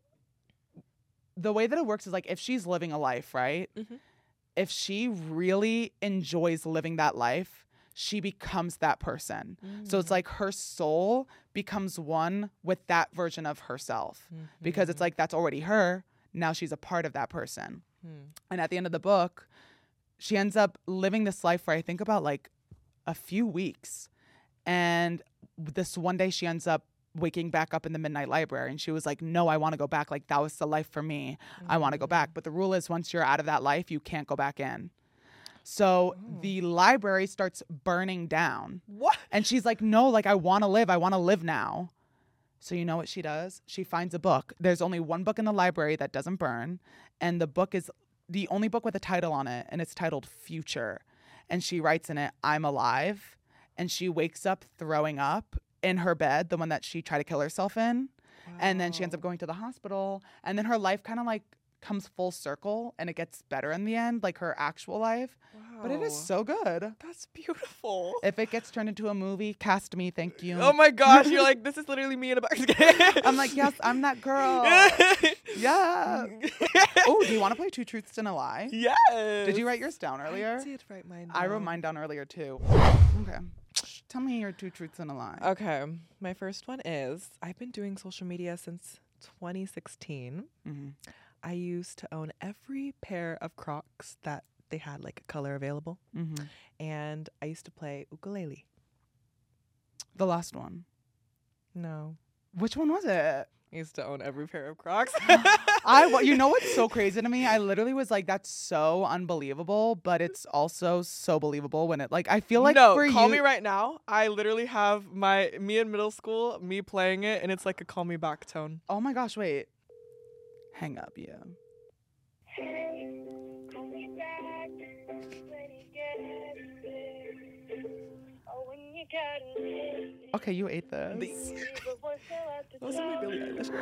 The way that it works is like if she's living a life, right? Mhm. If she really enjoys living that life, she becomes that person. So it's like her soul becomes one with that version of herself because it's like that's already her. Now she's a part of that person. Mm. And at the end of the book, she ends up living this life for I think about like a few weeks. And this one day she ends up waking back up in the Midnight Library and she was like, no, I want to go back. Like that was the life for me. I want to go back. But the rule is once you're out of that life, you can't go back in. So the library starts burning down. What? And she's like, no, like I want to live. I want to live now. So you know what she does? She finds a book. There's only one book in the library that doesn't burn. And the book is the only book with a title on it. And it's titled Future. And she writes in it, I'm alive. And she wakes up throwing up in her bed, the one that she tried to kill herself in. Wow. And then she ends up going to the hospital. And then her life kind of like comes full circle and it gets better in the end, like her actual life. Wow. But it is so good. That's beautiful. If it gets turned into a movie, cast me, thank you. Oh my gosh, you're like, this is literally me in a box. I'm like, yes, I'm that girl. Yeah. Oh, do you want to play Two Truths and a Lie? Yes. Did you write yours down earlier? I did write mine down. I wrote mine down earlier too. Okay. Tell me your two truths and a lie. Okay. My first one is I've been doing social media since twenty sixteen. Mm-hmm. I used to own every pair of Crocs that they had like a color available. Mm-hmm. And I used to play ukulele. The last one. No. Which one was it? I used to own every pair of Crocs. I, wa- you know what's so crazy to me? I literally was like, that's so unbelievable, but it's also so believable when it, like, I feel like no, for call you, me right now. I literally have my, me in middle school, me playing it, and it's like a call me back tone. Oh my gosh, wait. Hang up, yeah. Okay, you ate this. Those are my Billie Eilish.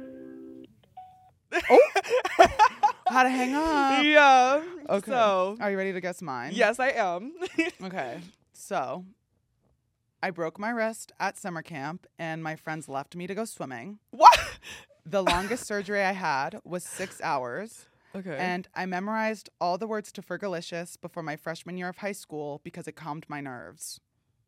How to hang up. Yeah. Okay. So, Are you ready to guess mine? yes, I am. Okay. So, I broke my wrist at summer camp and my friends left me to go swimming. What? The longest surgery I had was six hours. Okay. And I memorized all the words to Fergalicious before my freshman year of high school because it calmed my nerves.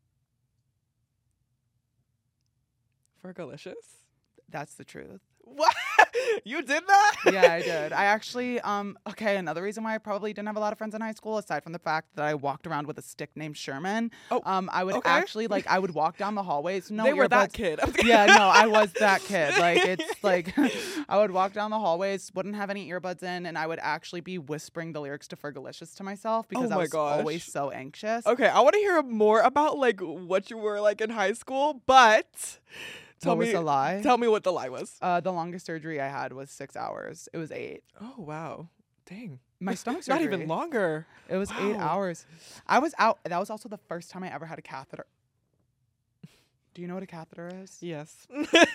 Fergalicious? That's the truth. What? You did that? Yeah, I did. I actually, um, okay, another reason why I probably didn't have a lot of friends in high school, aside from the fact that I walked around with a stick named Sherman, Oh, um, I would okay. actually, like, I would walk down the hallways. No, they were that earbuds. kid. Yeah, no, I was that kid. Like, it's like, I would walk down the hallways, wouldn't have any earbuds in, and I would actually be whispering the lyrics to Fergalicious to myself because Oh I my was gosh. always so anxious. Okay, I want to hear more about like what you were like in high school, but tell What was me the lie? Tell me what the lie was. Uh, the longest surgery I had was six hours. It was eight. Oh wow. Dang. My stomach Not surgery. even longer. It was eight Wow. hours. I was out. That was also the first time I ever had a catheter. Do you know what a catheter is? Yes.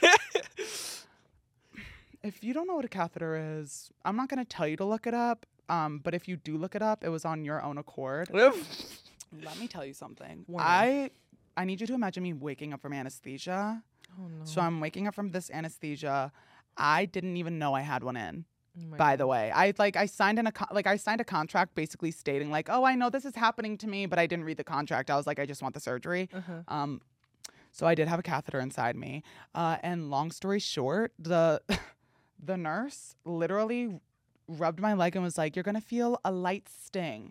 If you don't know what a catheter is, I'm not going to tell you to look it up. Um, but if you do look it up, it was on your own accord. Let me tell you something. Wow. I I need you to imagine me waking up from anesthesia. Oh no. So I'm waking up from this anesthesia. I didn't even know I had one in. Oh by God. the way. I like I signed in a con- like I signed a contract basically stating like, "Oh, I know this is happening to me," but I didn't read the contract. I was like, "I just want the surgery." Uh-huh. Um so I did have a catheter inside me. Uh and long story short, the the nurse literally rubbed my leg and was like, "You're going to feel a light sting."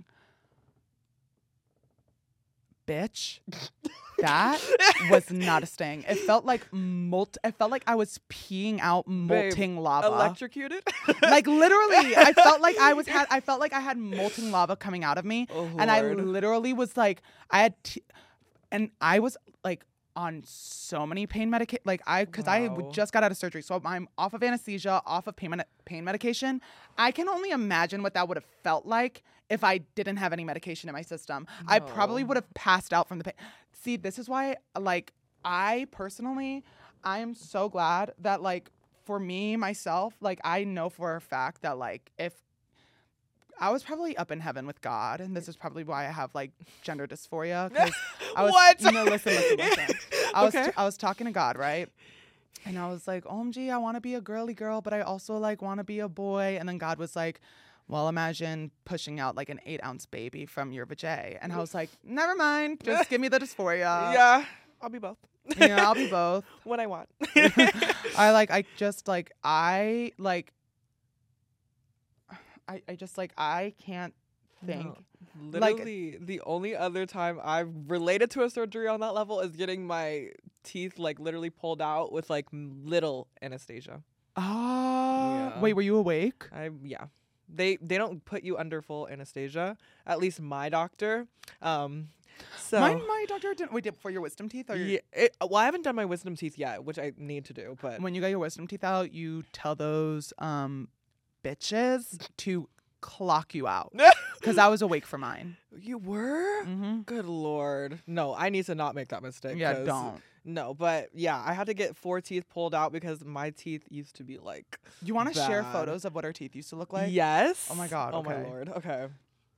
Bitch. That was not a sting. It felt like molt. It felt like I was peeing out molting Babe, lava. Electrocuted? Like literally, I felt like I was had. I felt like I had molten lava coming out of me, Oh, and I Lord. literally was like, I had, t- and I was like on so many pain medication. Like I, because I Wow. just got out of surgery, so I'm off of anesthesia, off of pain med- pain medication. I can only imagine what that would have felt like if I didn't have any medication in my system. I probably No. would have passed out from the pain. See, this is why, like, I personally, I am so glad that, like, for me, myself, like, I know for a fact that, like, if I was probably up in heaven with God, and this is probably why I have, like, gender dysphoria. 'Cause I was, What? No, listen, listen, listen. I was, Okay. t- I was talking to God, right? And I was like, O M G, I want to be a girly girl, but I also, like, want to be a boy. And then God was like, well, imagine pushing out like an eight ounce baby from your vajay. And I was like, never mind. Just give me the dysphoria. Yeah, I'll be both. Yeah, I'll be both. What I want. I like, I just like, I like, I, I just like, I can't think. No. Literally, the only other time I've related to a surgery on that level is getting my teeth like literally pulled out with like m- little anesthesia. Ah, Yeah. wait, were you awake? I yeah. They they don't put you under full anesthesia. At least my doctor. Um, so my, my doctor didn't, wait, did for your wisdom teeth? Or your, yeah, it, well, I haven't done my wisdom teeth yet, which I need to do. But when you got your wisdom teeth out, you tell those um bitches to clock you out. Because I was awake for mine. you were. Mm-hmm. Good Lord, no! I need to not make that mistake. Yeah, 'cause- don't. No, but yeah, I had to get four teeth pulled out because my teeth used to be like. You want to share bad. photos of what our teeth used to look like? Yes. Oh my God, Oh my okay. Lord. Okay.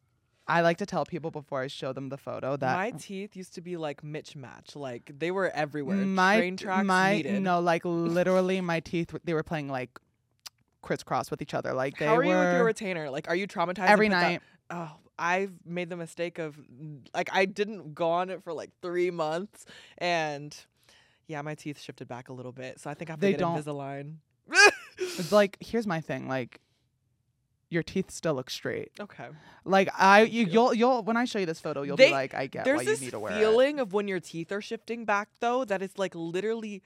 I like to tell people before I show them the photo that my teeth used to be like Mitch Match. Like they were everywhere. my Train tracks my needed. no, like literally my teeth they were playing like crisscross with each other. Like they How are were you with your retainer? Like, are you traumatized? and every put that- night. oh, I've made the mistake of like I didn't go on it for like three months, and yeah, my teeth shifted back a little bit. So I think I have to They get don't- Invisalign. It's like here's my thing, like your teeth still look straight. Okay. Like I you, you. you'll you'll when I show you this photo, you'll They- be like, I get There's why you this need to wear it. feeling of when your teeth are shifting back though that it's like literally.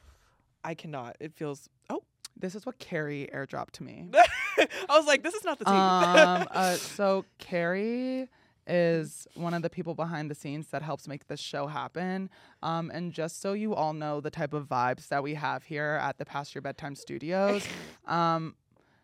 I cannot. It feels. Oh, This is what Carrie airdropped to me. I was like, this is not the teeth. um, uh, so Carrie is one of the people behind the scenes that helps make this show happen. Um, and just so you all know the type of vibes that we have here at the Past Your Bedtime Studios, um,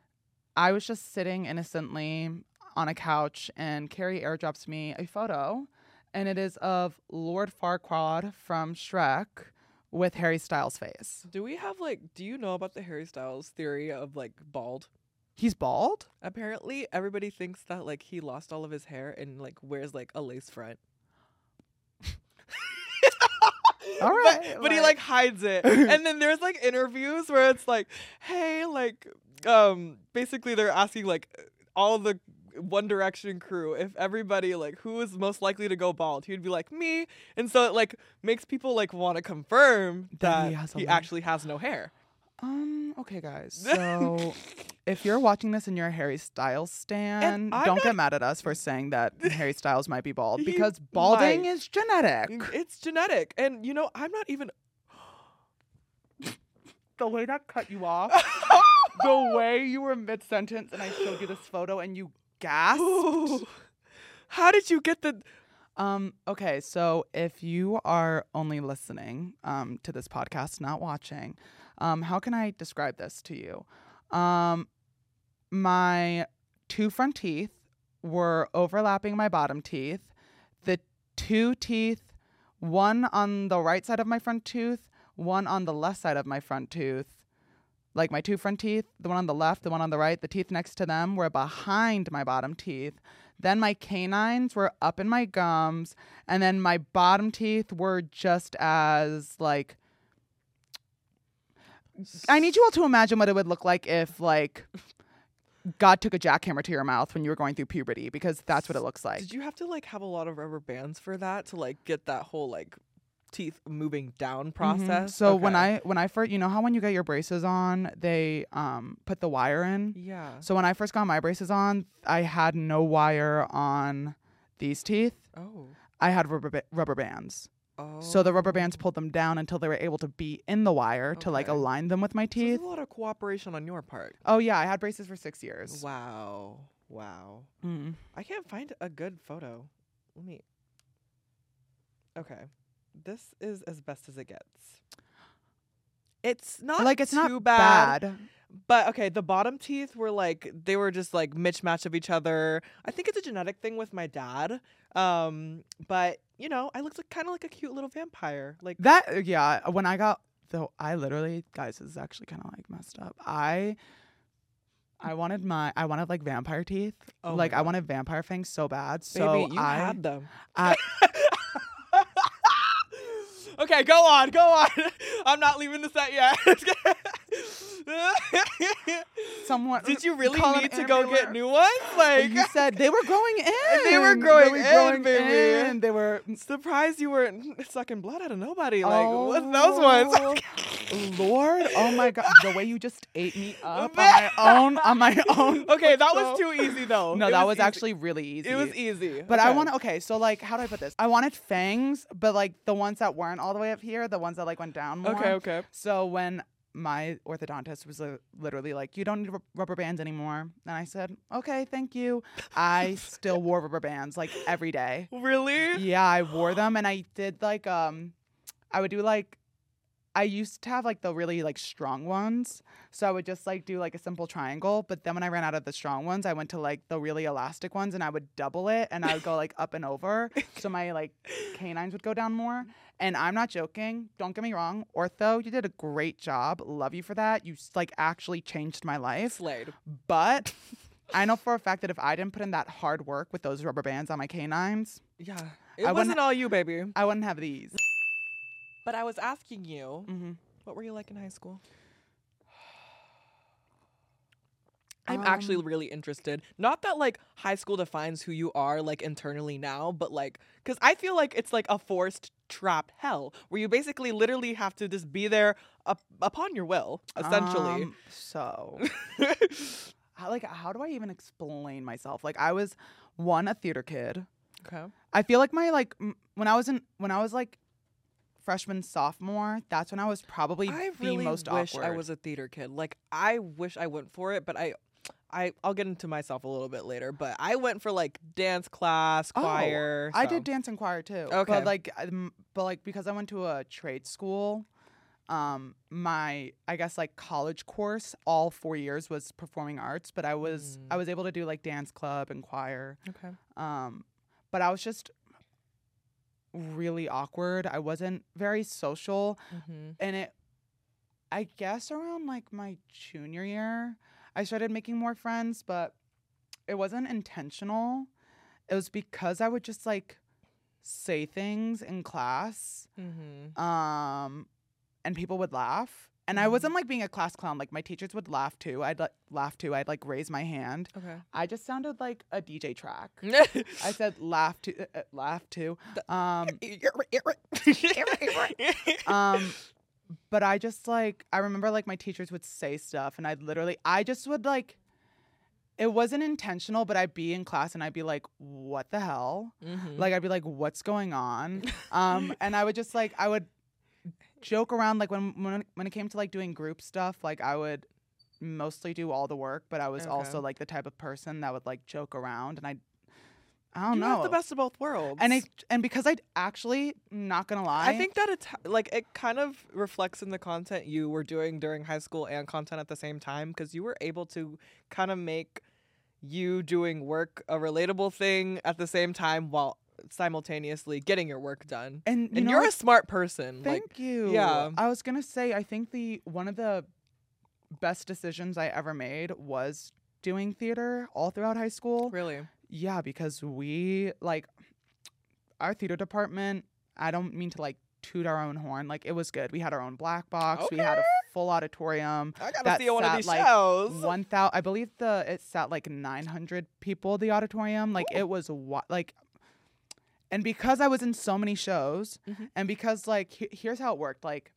I was just sitting innocently on a couch and Carrie airdrops me a photo, and it is of Lord Farquaad from Shrek with Harry Styles' face. Do we have like? Do you know about the Harry Styles theory of like bald? He's bald? Apparently, everybody thinks that like he lost all of his hair and like wears like a lace front. All right, but, but he like- like hides it. And then there's like interviews where it's like, hey, like, um, basically they're asking like all the One Direction crew if everybody like who is most likely to go bald. He would be like me, and so it like makes people like want to confirm That that he he, has a lace- actually has no hair. Um, okay, guys. So if you're watching this and you're a Harry Styles stan, I'm don't not- get mad at us for saying that Harry Styles might be bald He because balding might. is genetic. It's genetic, and you know I'm not even. The way that cut you off, the way you were mid sentence and I showed you this photo and you gasped. Ooh. How did you get the? Um, okay, so if you are only listening um, to this podcast, not watching, um, how can I describe this to you? Um, my two front teeth were overlapping my bottom teeth. The two teeth, one on the right side of my front tooth, one on the left side of my front tooth. Like my two front teeth, the one on the left, the one on the right, the teeth next to them were behind my bottom teeth. Then my canines were up in my gums, and then my bottom teeth were just as like I need you all to imagine what it would look like if like God took a jackhammer to your mouth when you were going through puberty, because that's what it looks like. Did you have to like have a lot of rubber bands for that to like get that whole like teeth moving down process? Mhm. So when Okay. I when I first, you know how when you get your braces on, they um put the wire in. Yeah. So when I first got my braces on, I had no wire on these teeth. Oh. I had rubber ba- rubber bands. Oh. So the rubber bands pulled them down until they were able to be in the wire to like Okay. align them with my So teeth. there's a lot of cooperation on your part. Oh yeah, I had braces for six years. Wow. Wow. Mm. I can't find a good photo. Let me. Okay. This is as best as it gets. It's not Like it's too not bad, bad. but okay, the bottom teeth were like they were just like mismatch of each other. I think it's a genetic thing with my dad. Um, but you know, I looked like, kind of like a cute little vampire. Like That yeah, when I got though I literally guys, this is actually kind of like messed up. I I wanted my I wanted like vampire teeth. Oh my like I God. wanted vampire fangs so bad. So baby, you I had them. I Okay, go on, go on. I'm not leaving the set yet. someone Did you really call an need to go get ambulance. new ones? Like, You said they were growing in. They were growing They in, baby. in. They were surprised you weren't sucking blood out of nobody. Like, oh, what's those ones? Lord, oh my God, the way you just ate me up on my own, on my own. Okay, that So- was too easy though. No, It that was, easy. actually really easy. It was easy. But I Okay. want to, okay, so like, how do I put this? I wanted fangs, but like the ones that weren't all the way up here, the ones that like went down more. Okay, okay. So when my orthodontist was li- literally like, you don't need ru- rubber bands anymore. And I said, okay, thank you. I still wore rubber bands like every day. Really? Yeah, I wore them, and I did like, um, I would do like, I used to have like the really like strong ones. So I would just like do like a simple triangle. But then when I ran out of the strong ones, I went to like the really elastic ones, and I would double it, and I would go like up and over. So my like canines would go down more. And I'm not joking. Don't get me wrong. Ortho, you did a great job. Love you for that. You like actually changed my life. Slayed. But I know for a fact that if I didn't put in that hard work with those rubber bands on my canines, Yeah. It I wasn't wouldn't- all you, baby. I wouldn't have these. But I was asking you, Mm-hmm. what were you like in high school? I'm actually Um, really interested. Not that like high school defines who you are like internally now, but like cuz I feel like it's like a forced trapped hell where you basically literally have to just be there up, upon your will, essentially. Um, so, how, like, how do I even explain myself? Like, I was one a theater kid. Okay. I feel like my like m- when I was in when I was like freshman sophomore, that's when I was probably I the really most wish awkward. I was a theater kid. Like I wish I went for it, but I I I'll get into myself a little bit later, but I went for like dance class, Oh, choir. I so- did dance and choir too. Okay. But like, um, but like because I went to a trade school, um, my I guess like college course all four years was performing arts, but I was Mm. I was able to do like dance club and choir. Okay. Um, but I was just really awkward. I wasn't very social, Mm-hmm. and it, I guess around like my junior year, I started making more friends, but it wasn't intentional. It was because I would just like say things in class, Mm-hmm. um, and people would laugh. And I Mhm. wasn't like being a class clown. Like my teachers would laugh too. I'd like laugh too. I'd like raise my hand. Okay. I just sounded like a D J track. I said laugh to uh, uh, laugh to. Um, um, but I just like I remember like my teachers would say stuff, and I'd literally I just would like. It wasn't intentional, but I'd be in class and I'd be like, "What the hell?" Mhm. Like I'd be like, "What's going on?" Um, and I would just like I would joke around like when when when it came to like doing group stuff, like I would mostly do all the work, but I was Okay. also like the type of person that would like joke around, and I I don't you know. have the best of both worlds. And it and because I actually not gonna lie, I think that it like it kind of reflects in the content you were doing during high school and content at the same time, because you were able to kind of make you doing work a relatable thing at the same time while simultaneously getting your work done. and you And know you're what? a smart person. Thank like you. yeah. I was gonna say I think the one of the best decisions I ever made was doing theater all throughout high school. really. Yeah, because we like our theater department. I don't mean to like toot our own horn. Like, it was good. We had our own black box. Okay. We had a full auditorium. I gotta that see one of sat, these like, shows. one thousand, I believe the it sat like nine hundred people. The auditorium, like Ooh. it was wa- like, and because I was in so many shows, Mm-hmm. and because like he- here's how it worked. Like,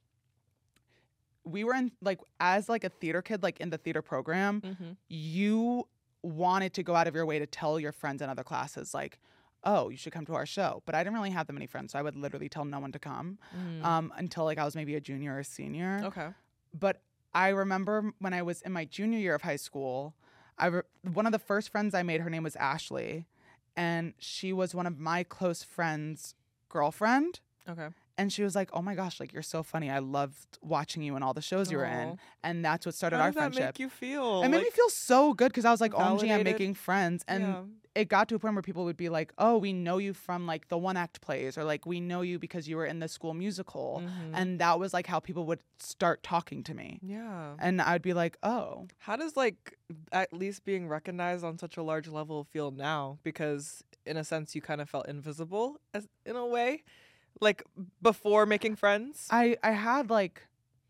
we were in like as like a theater kid, like in the theater program, Mm-hmm. you wanted to go out of your way to tell your friends in other classes, like, oh, you should come to our show. But I didn't really have that many friends, so I would literally tell no one to come Mm. um, until like I was maybe a junior or a senior. Okay. But I remember when I was in my junior year of high school, I re- one of the first friends I made, her name was Ashley, and she was one of my close friends' girlfriend. Okay. And she was like, "Oh my gosh, like you're so funny. I loved watching you in all the shows you were in." Aw. And that's what started How our did that friendship. make you feel? It made Like, me feel so good because I was like, "O M G, I'm validated? making friends." And yeah. it got to a point where people would be like, "Oh, we know you from like the one act plays," or like, "We know you because you were in the school musical." Mhm. And that was like how people would start talking to me. Yeah. And I'd be like, "Oh, How does like at least being recognized on such a large level feel now? Because in a sense, you kind of felt invisible, as in a way, like before making friends. I I had like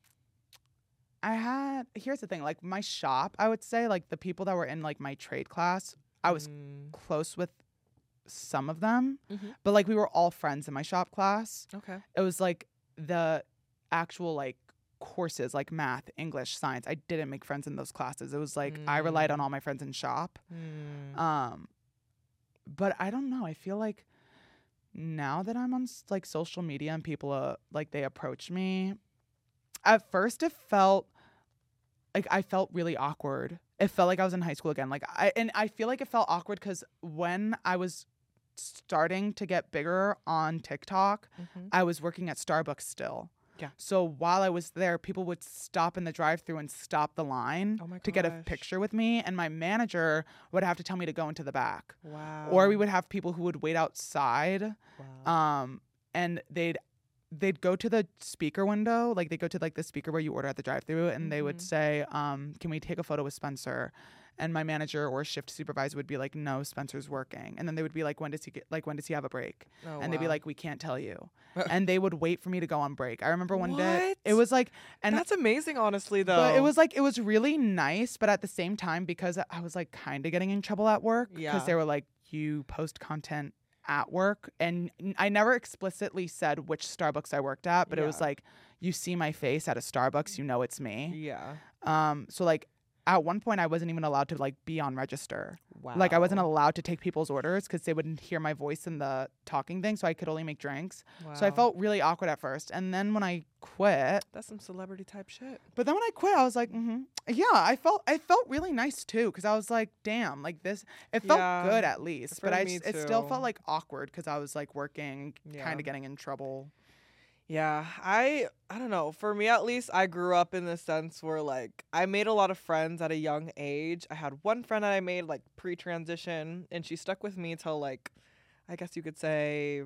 I had here's the thing, like my shop, I would say like the people that were in like my trade class, I was Mm. close with some of them, Mhm. but like we were all friends in my shop class. Okay. It was like the actual like courses like math, English, science. I didn't make friends in those classes. It was like I relied on Mm. all my friends in shop. Mm. Um but I don't know. I feel like now that I'm on s- like social media and people uh, like they approach me, at first it felt like I felt really awkward. It felt like I was in high school again. Like I and I feel like it felt awkward because when I was starting to get bigger on TikTok, Mhm. I was working at Starbucks still. Yeah. So while I was there, people would stop in the drive-through and stop the line Oh my to get a gosh. picture with me, and my manager would have to tell me to go into the back. Wow. Or we would have people who would wait outside, Wow. um, and they'd they'd go to the speaker window, like they go to like the speaker where you order at the drive-through, and they would Mhm. say, um, "Can we take a photo with Spencer?" And my manager or shift supervisor would be like, "No, Spencer's working." And then they would be like, "When does he get like when does he have a break?" Oh, And they'd be wow. like, "We can't tell you." And they would wait for me to go on break. I remember one day What? it was like, and That's amazing, honestly, though. but it was like it was really nice, but at the same time, because I was like kind of getting in trouble at work, because Yeah. they were like, "You post content at work," and n- I never explicitly said which Starbucks I worked at, but it was Yeah. like, "You see my face at a Starbucks, you know it's me." Yeah. Um, so like at one point, I wasn't even allowed to like be on register. Wow. Like I wasn't allowed to take people's orders because they wouldn't hear my voice in the talking thing, so I could only make drinks. So I Wow. felt really awkward at first, and then when I quit, That's some celebrity type shit. but then when I quit, I was like, mm-hmm. yeah, I felt I felt really nice too, because I was like, damn, like this, it felt Yeah, good at least, for but I me s- it still too. felt like awkward because I was like working, Yeah. kind of getting in trouble. Yeah, I I don't know. For me at least, I grew up in the sense where like I made a lot of friends at a young age. I had one friend that I made like pre-transition, and she stuck with me till like I guess you could say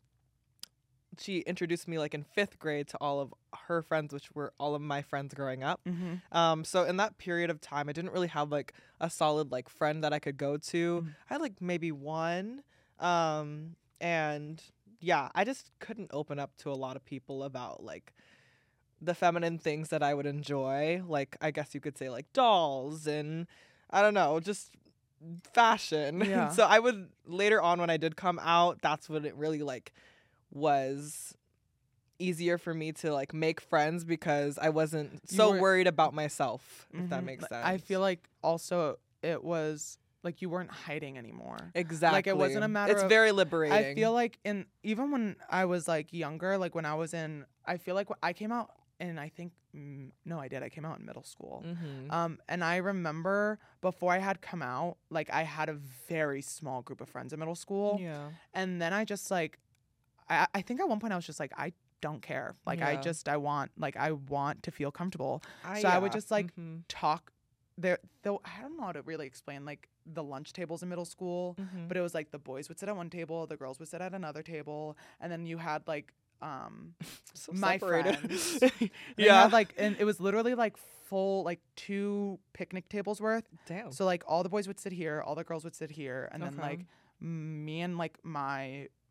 she introduced me like in fifth grade to all of her friends, which were all of my friends growing up. Mm-hmm. Um, so in that period of time, I didn't really have like a solid like friend that I could go to. Mhm. I had like maybe one, um, and yeah, I just couldn't open up to a lot of people about like the feminine things that I would enjoy. Like I guess you could say like dolls and I don't know, just fashion. Yeah. So I would later on when I did come out, that's when it really like was easier for me to like make friends because I wasn't You so weren't- worried about myself, if that Mhm. makes Like, sense. I feel like also it was like you weren't hiding anymore. exactly. wasn't a matter It's of- very liberating. I feel like in even when I was like younger, like when I was in, I feel like wh- I came out and I think mm, no, I did. I came out in middle school. Mhm. Um, and I remember before I had come out, like I had a very small group of friends in middle school, yeah. and then I just like, I I think at one point I was just like I don't care, like I Yeah. just I want like I want to feel comfortable. I, So I would yeah. just, like, Mhm. Talk there though I don't know how to really explain like the lunch tables in middle school. Mhm. But it was like the boys would sit at one table, the girls would sit at another table, and then you had like um So my separated. friends. and you yeah. had, like and it was literally like full like two picnic tables worth. Damn. So like all the boys would sit here, all the girls would sit here, and then Okay. like me and like my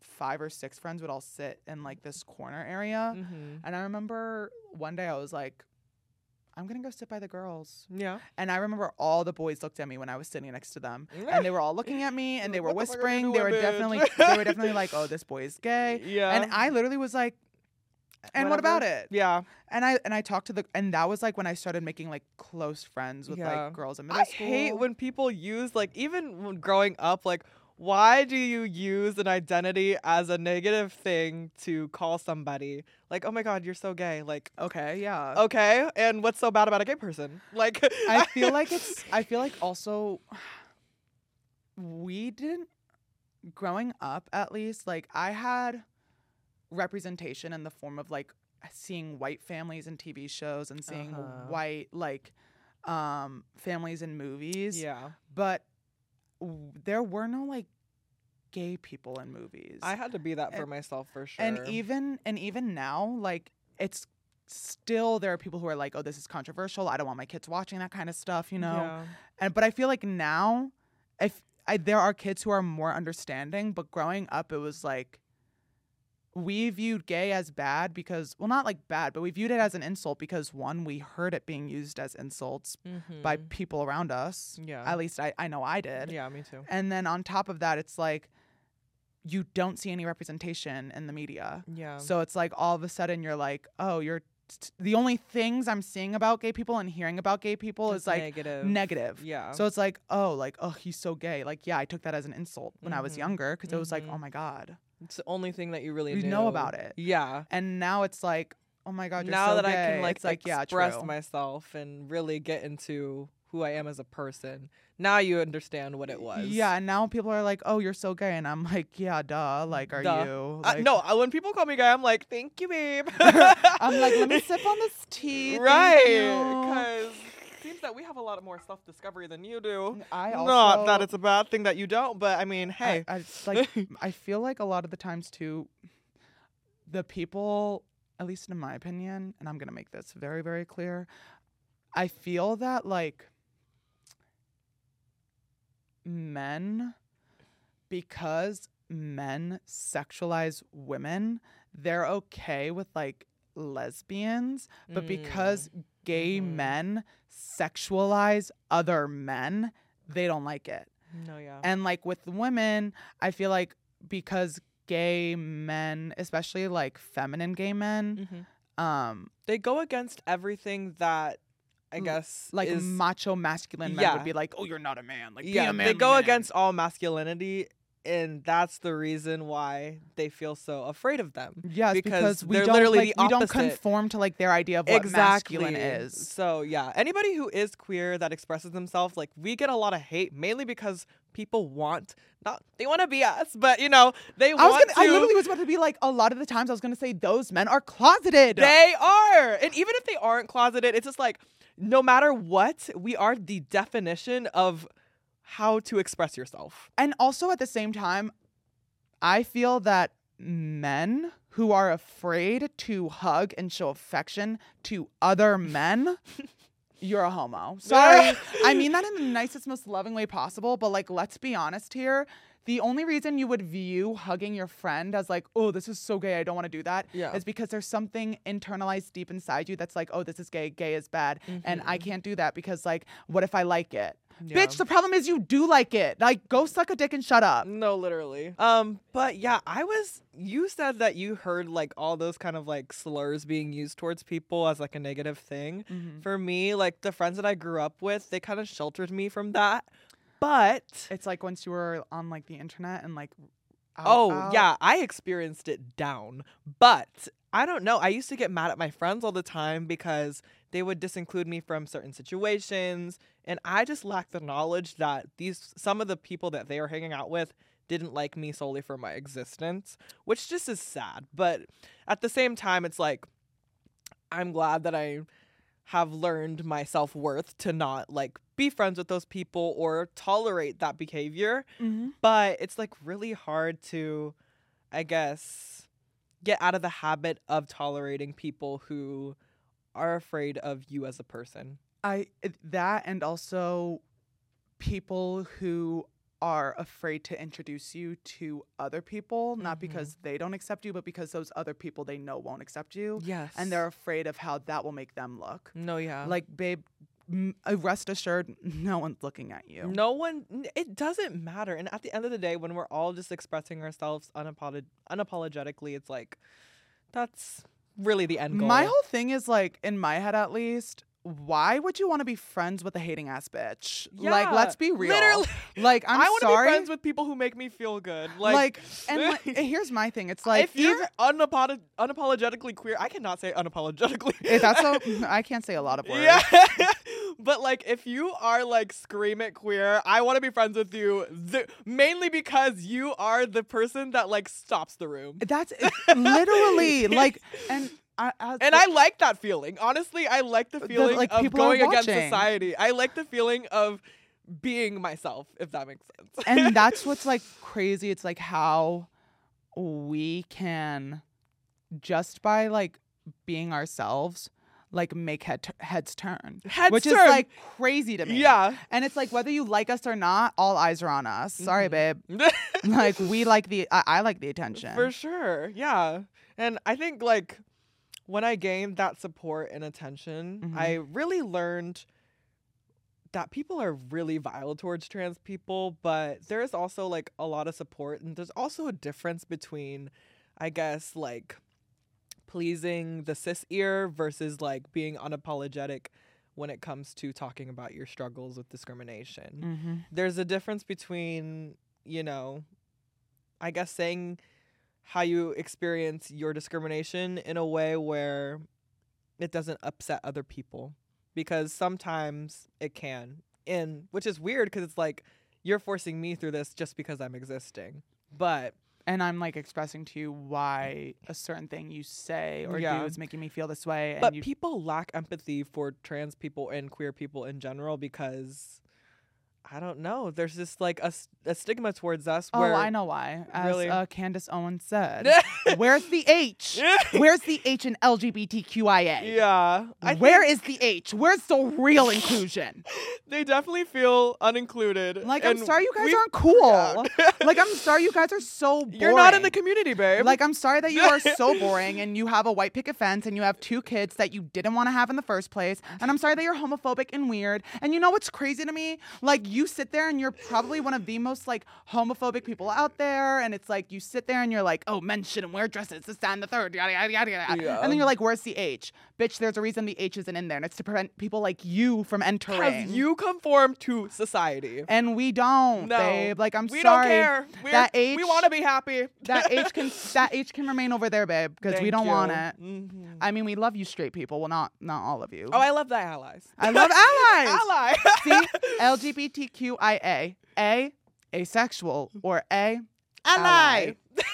five or six friends would all sit in like this corner area. Mm-hmm. And I remember one day I was like, I'm going to go sit by the girls. Yeah. And I remember all the boys looked at me when I was sitting next to them. And they were all looking at me and they were What the fuck are whispering. you They doing, were bitch? definitely they were definitely like, oh, this boy is gay. Yeah. And I literally was like, and what Whatever. about it? Yeah. And I and I talked to the and that was like when I started making like close friends with Yeah. like girls in middle I school. hate when people use, like, even when growing up, like, why do you use an identity as a negative thing to call somebody? Like, oh my God, you're so gay. Like, Okay, yeah. okay. And what's so bad about a gay person? Like, I feel like it's I feel like also we didn't growing up at least, like I had representation in the form of like seeing white families in T V shows and seeing Uh-huh. white like um families in movies. yeah. But w- there were no like gay people in movies. I had to be that for And- myself for sure. And even and even now, like it's still there are people who are like, oh, this is controversial. I don't want my kids watching that kind of stuff, you know. Yeah. And but I feel like now, if I, there are kids who are more understanding, but growing up, it was like we viewed gay as bad because, well, not like bad, but we viewed it as an insult because one, we heard it being used as insults by Mhm. people around us. Yeah. At least I, I know I did. Yeah, me too. And then on top of that, it's like you don't see any representation in the media. Yeah. So it's like all of a sudden you're like, oh, you're t- the only things I'm seeing about gay people and hearing about gay people Just is like negative. negative. Yeah. So it's like, oh, like, oh, he's so gay. Like, yeah, I took that as an insult when I was Mhm. younger because it was like, Mhm. oh my God. It's the only thing that you really You knew. know about it. Yeah. And now it's like, oh my God, you're Now so that I gay. can like, it's like, yeah, express true. myself and really get into who I am as a person, now you understand what it was. Yeah, and now people are like, oh, you're so gay. And I'm like, yeah, duh. Like, are Duh. you? Uh, Like, no, I- when people call me gay, I'm like, thank you, babe. I'm like, let me sip on this tea. thank Right. you." Because it seems that we have a lot more self-discovery than you do. I also, Not that it's a bad thing that you don't, but I mean, hey. I, I it's like I feel like a lot of the times too, the people, at least in my opinion, and I'm gonna make this very, very clear, I feel that like men, because men sexualize women, they're okay with like lesbians, but because gay Mhm. men sexualize other men, they don't like it. No, yeah. And like with women, I feel like because gay men, especially like feminine gay men, Mhm. um, They go against everything that I L- guess like is macho masculine men Yeah. would be like, "Oh, you're not a man." Like, be yeah, a man. they go against all masculinity, and that's the reason why they feel so afraid of them. Yes, because because we they're don't literally like the we don't opposite. conform to like their idea of what Exactly. masculine is. So yeah, anybody who is queer that expresses themselves, like we get a lot of hate, mainly because people want not they want to be us, but you know they I was want gonna, to. I literally was about to be like, a lot of the times I was gonna say those men are closeted. They are, and even if they aren't closeted, it's just like no matter what, we are the definition of how to express yourself. And also at the same time, I feel that men who are afraid to hug and show affection to other men, you're a homo. Sorry. I mean that in the nicest, most loving way possible, but like, let's be honest here. The only reason you would view hugging your friend as like, oh, this is so gay, I don't want to do that, Yeah. is because there's something internalized deep inside you that's like, oh, this is gay, gay is bad. And I can't do that because like, what if I like it? Yeah. Bitch, the problem is you do like it. Like, go suck a dick and shut up. No, literally. Um, but yeah, I was. You said that you heard like all those kind of like slurs being used towards people as like a negative thing. Mhm. For me, like the friends that I grew up with, they kind of sheltered me from that. But It's like once you were on like the internet and like, out- oh out- yeah, I experienced it down. But I don't know. I used to get mad at my friends all the time because they would disinclude me from certain situations, and I just lacked the knowledge that these some of the people that they were hanging out with didn't like me solely for my existence, which just is sad. But at the same time, it's like I'm glad that I have learned my self-worth to not like be friends with those people or tolerate that behavior. Mhm. But it's like really hard to, I guess, get out of the habit of tolerating people who are afraid of you as a person. I that and also people who are afraid to introduce you to other people, not Mhm. because they don't accept you, but because those other people they know won't accept you. Yes. And they're afraid of how that will make them look. No, yeah. Like, babe, m- uh, rest assured, no one's looking at you. No one, n- it doesn't matter. And at the end of the day, when we're all just expressing ourselves unapolog- unapologetically, it's like, that's really the end goal. My whole thing is like, in my head at least, why would you want to be friends with a hating ass bitch? Like, Yeah, let's be real. literally. Like, I'm I want to be sorry. friends with people who make me feel good. Like, Like, and like, here's my thing. It's like, if you're even- unapolo- unapologetically queer, I cannot say unapologetically. if that's so, I can't say a lot of words. Yeah. But like, if you are like scream it queer, I want to be friends with you. Th- mainly because you are the person that like stops the room. That's literally like, and I, as And the- I like that feeling. Honestly, I like the The, feeling like, of people are going against watching. society. I like the feeling of being myself, if that makes sense. and that's what's like crazy. It's like how we can just by like being ourselves, like make head t- heads turn, Heads which turn. is like crazy to me. Yeah. And it's like whether you like us or not, all eyes are on us. Sorry, Mhm. babe. Like we like the I, I like the attention. For sure. Yeah. And I think like when I gained that support and attention, Mhm. I really learned that people are really vile towards trans people, but there's also like a lot of support, and there's also a difference between, I guess, like pleasing the cis ear versus like being unapologetic when it comes to talking about your struggles with discrimination. Mm-hmm. There's a difference between, you know, I guess saying how you experience your discrimination in a way where it doesn't upset other people, because sometimes it can, and which is weird because it's like you're forcing me through this just because I'm existing. But And I'm like expressing to you why a certain thing you say or Yeah. do is making me feel this way. And but you, people lack empathy for trans people and queer people in general because I don't know, there's just like a, s- a stigma towards us. oh, where I know why. As Really? uh, Candace Owens said, "Where's the H? Where's the H in L G B T Q I A? Yeah. I Where think is the H? Where's the real inclusion? they definitely feel unincluded. Like, I'm and sorry you guys we- aren't cool. Yeah. Like, I'm sorry you guys are so boring. You're not in the community, babe. Like, I'm sorry that you are so boring and you have a white picket fence and you have two kids that you didn't want to have in the first place. And I'm sorry that you're homophobic and weird. And you know what's crazy to me? Like, you sit there and you're probably one of the most, like, homophobic people out there. And it's like, you sit there and you're like, oh, men shouldn't wear dresses, this, that, and the third, yada, yada, yada, yada. Yeah. And then you're like, where's the H? Bitch, there's a reason the H isn't in there. And it's to prevent people like you from entering. because you conform to society. And we don't, No, babe. Like, I'm we sorry. don't care. We're, That H- we want to be happy. That H can that H can remain over there, babe, because we Thank don't want you. it. Mhm. I mean, we love you straight people. Well, not not all of you. Oh, I love the allies. I love allies. Ally. See, L G B T Q I A, A, asexual, or A, ally.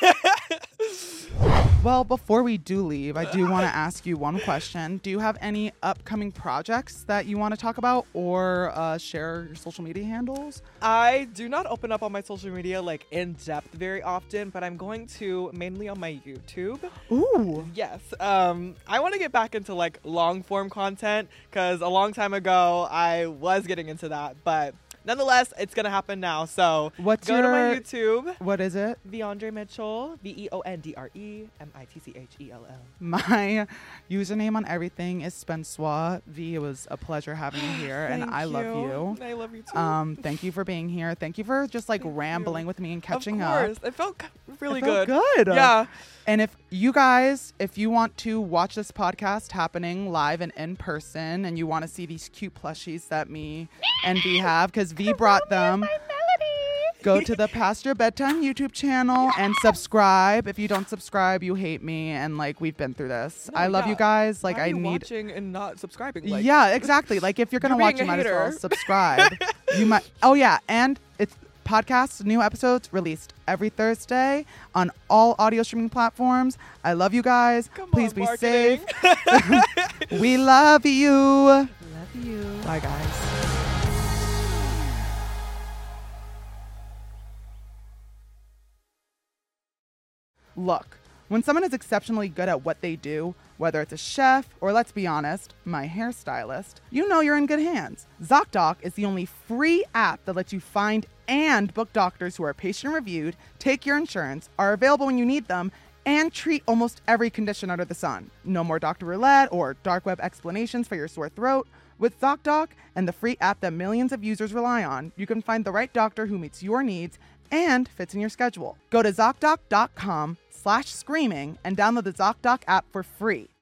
Well, before we do leave, I do want to ask you one question. Do you have any upcoming projects that you want to talk about or uh, share your social media handles? I do not open up on my social media like in depth very often, but I'm going to mainly on my YouTube. Ooh. Yes. Um, I want to get back into like long form content because a long time ago I was getting into that, but nonetheless, it's gonna happen now. So What's go your to my YouTube. What is it? Veondre Mitchell, V E O N D R E M I T C H E L L. My username on everything is Spensois. V, it was a pleasure having you here, and Thank I love you. I love you too. Um, thank you for being here. Thank you for just like Thank rambling you. with me and catching of up. course. It felt c- really It felt good. good. Yeah. And if you guys, if you want to watch this podcast happening live and in person, and you want to see these cute plushies that me and V have, because V brought them, go to the Past Your Bedtime YouTube channel and subscribe. If you don't subscribe, you hate me, and like we've been through this. No, I love yeah. you guys. Like Why are I you need. watching and not subscribing. Like, Yeah, exactly. Like if you're gonna You're watch, being you a might as well hater. subscribe. You might. Oh yeah, and it's podcasts, new episodes released every Thursday on all audio streaming platforms. I love you guys. Come Please on, be marketing. safe. We love you. Love you. Bye guys. Look. When someone is exceptionally good at what they do, whether it's a chef or, let's be honest, my hairstylist, you know you're in good hands. ZocDoc is the only free app that lets you find and book doctors who are patient-reviewed, take your insurance, are available when you need them, and treat almost every condition under the sun. No more doctor roulette or dark web explanations for your sore throat. With ZocDoc and the free app that millions of users rely on, you can find the right doctor who meets your needs and fits in your schedule. Go to ZocDoc.com slash screaming and download the ZocDoc app for free.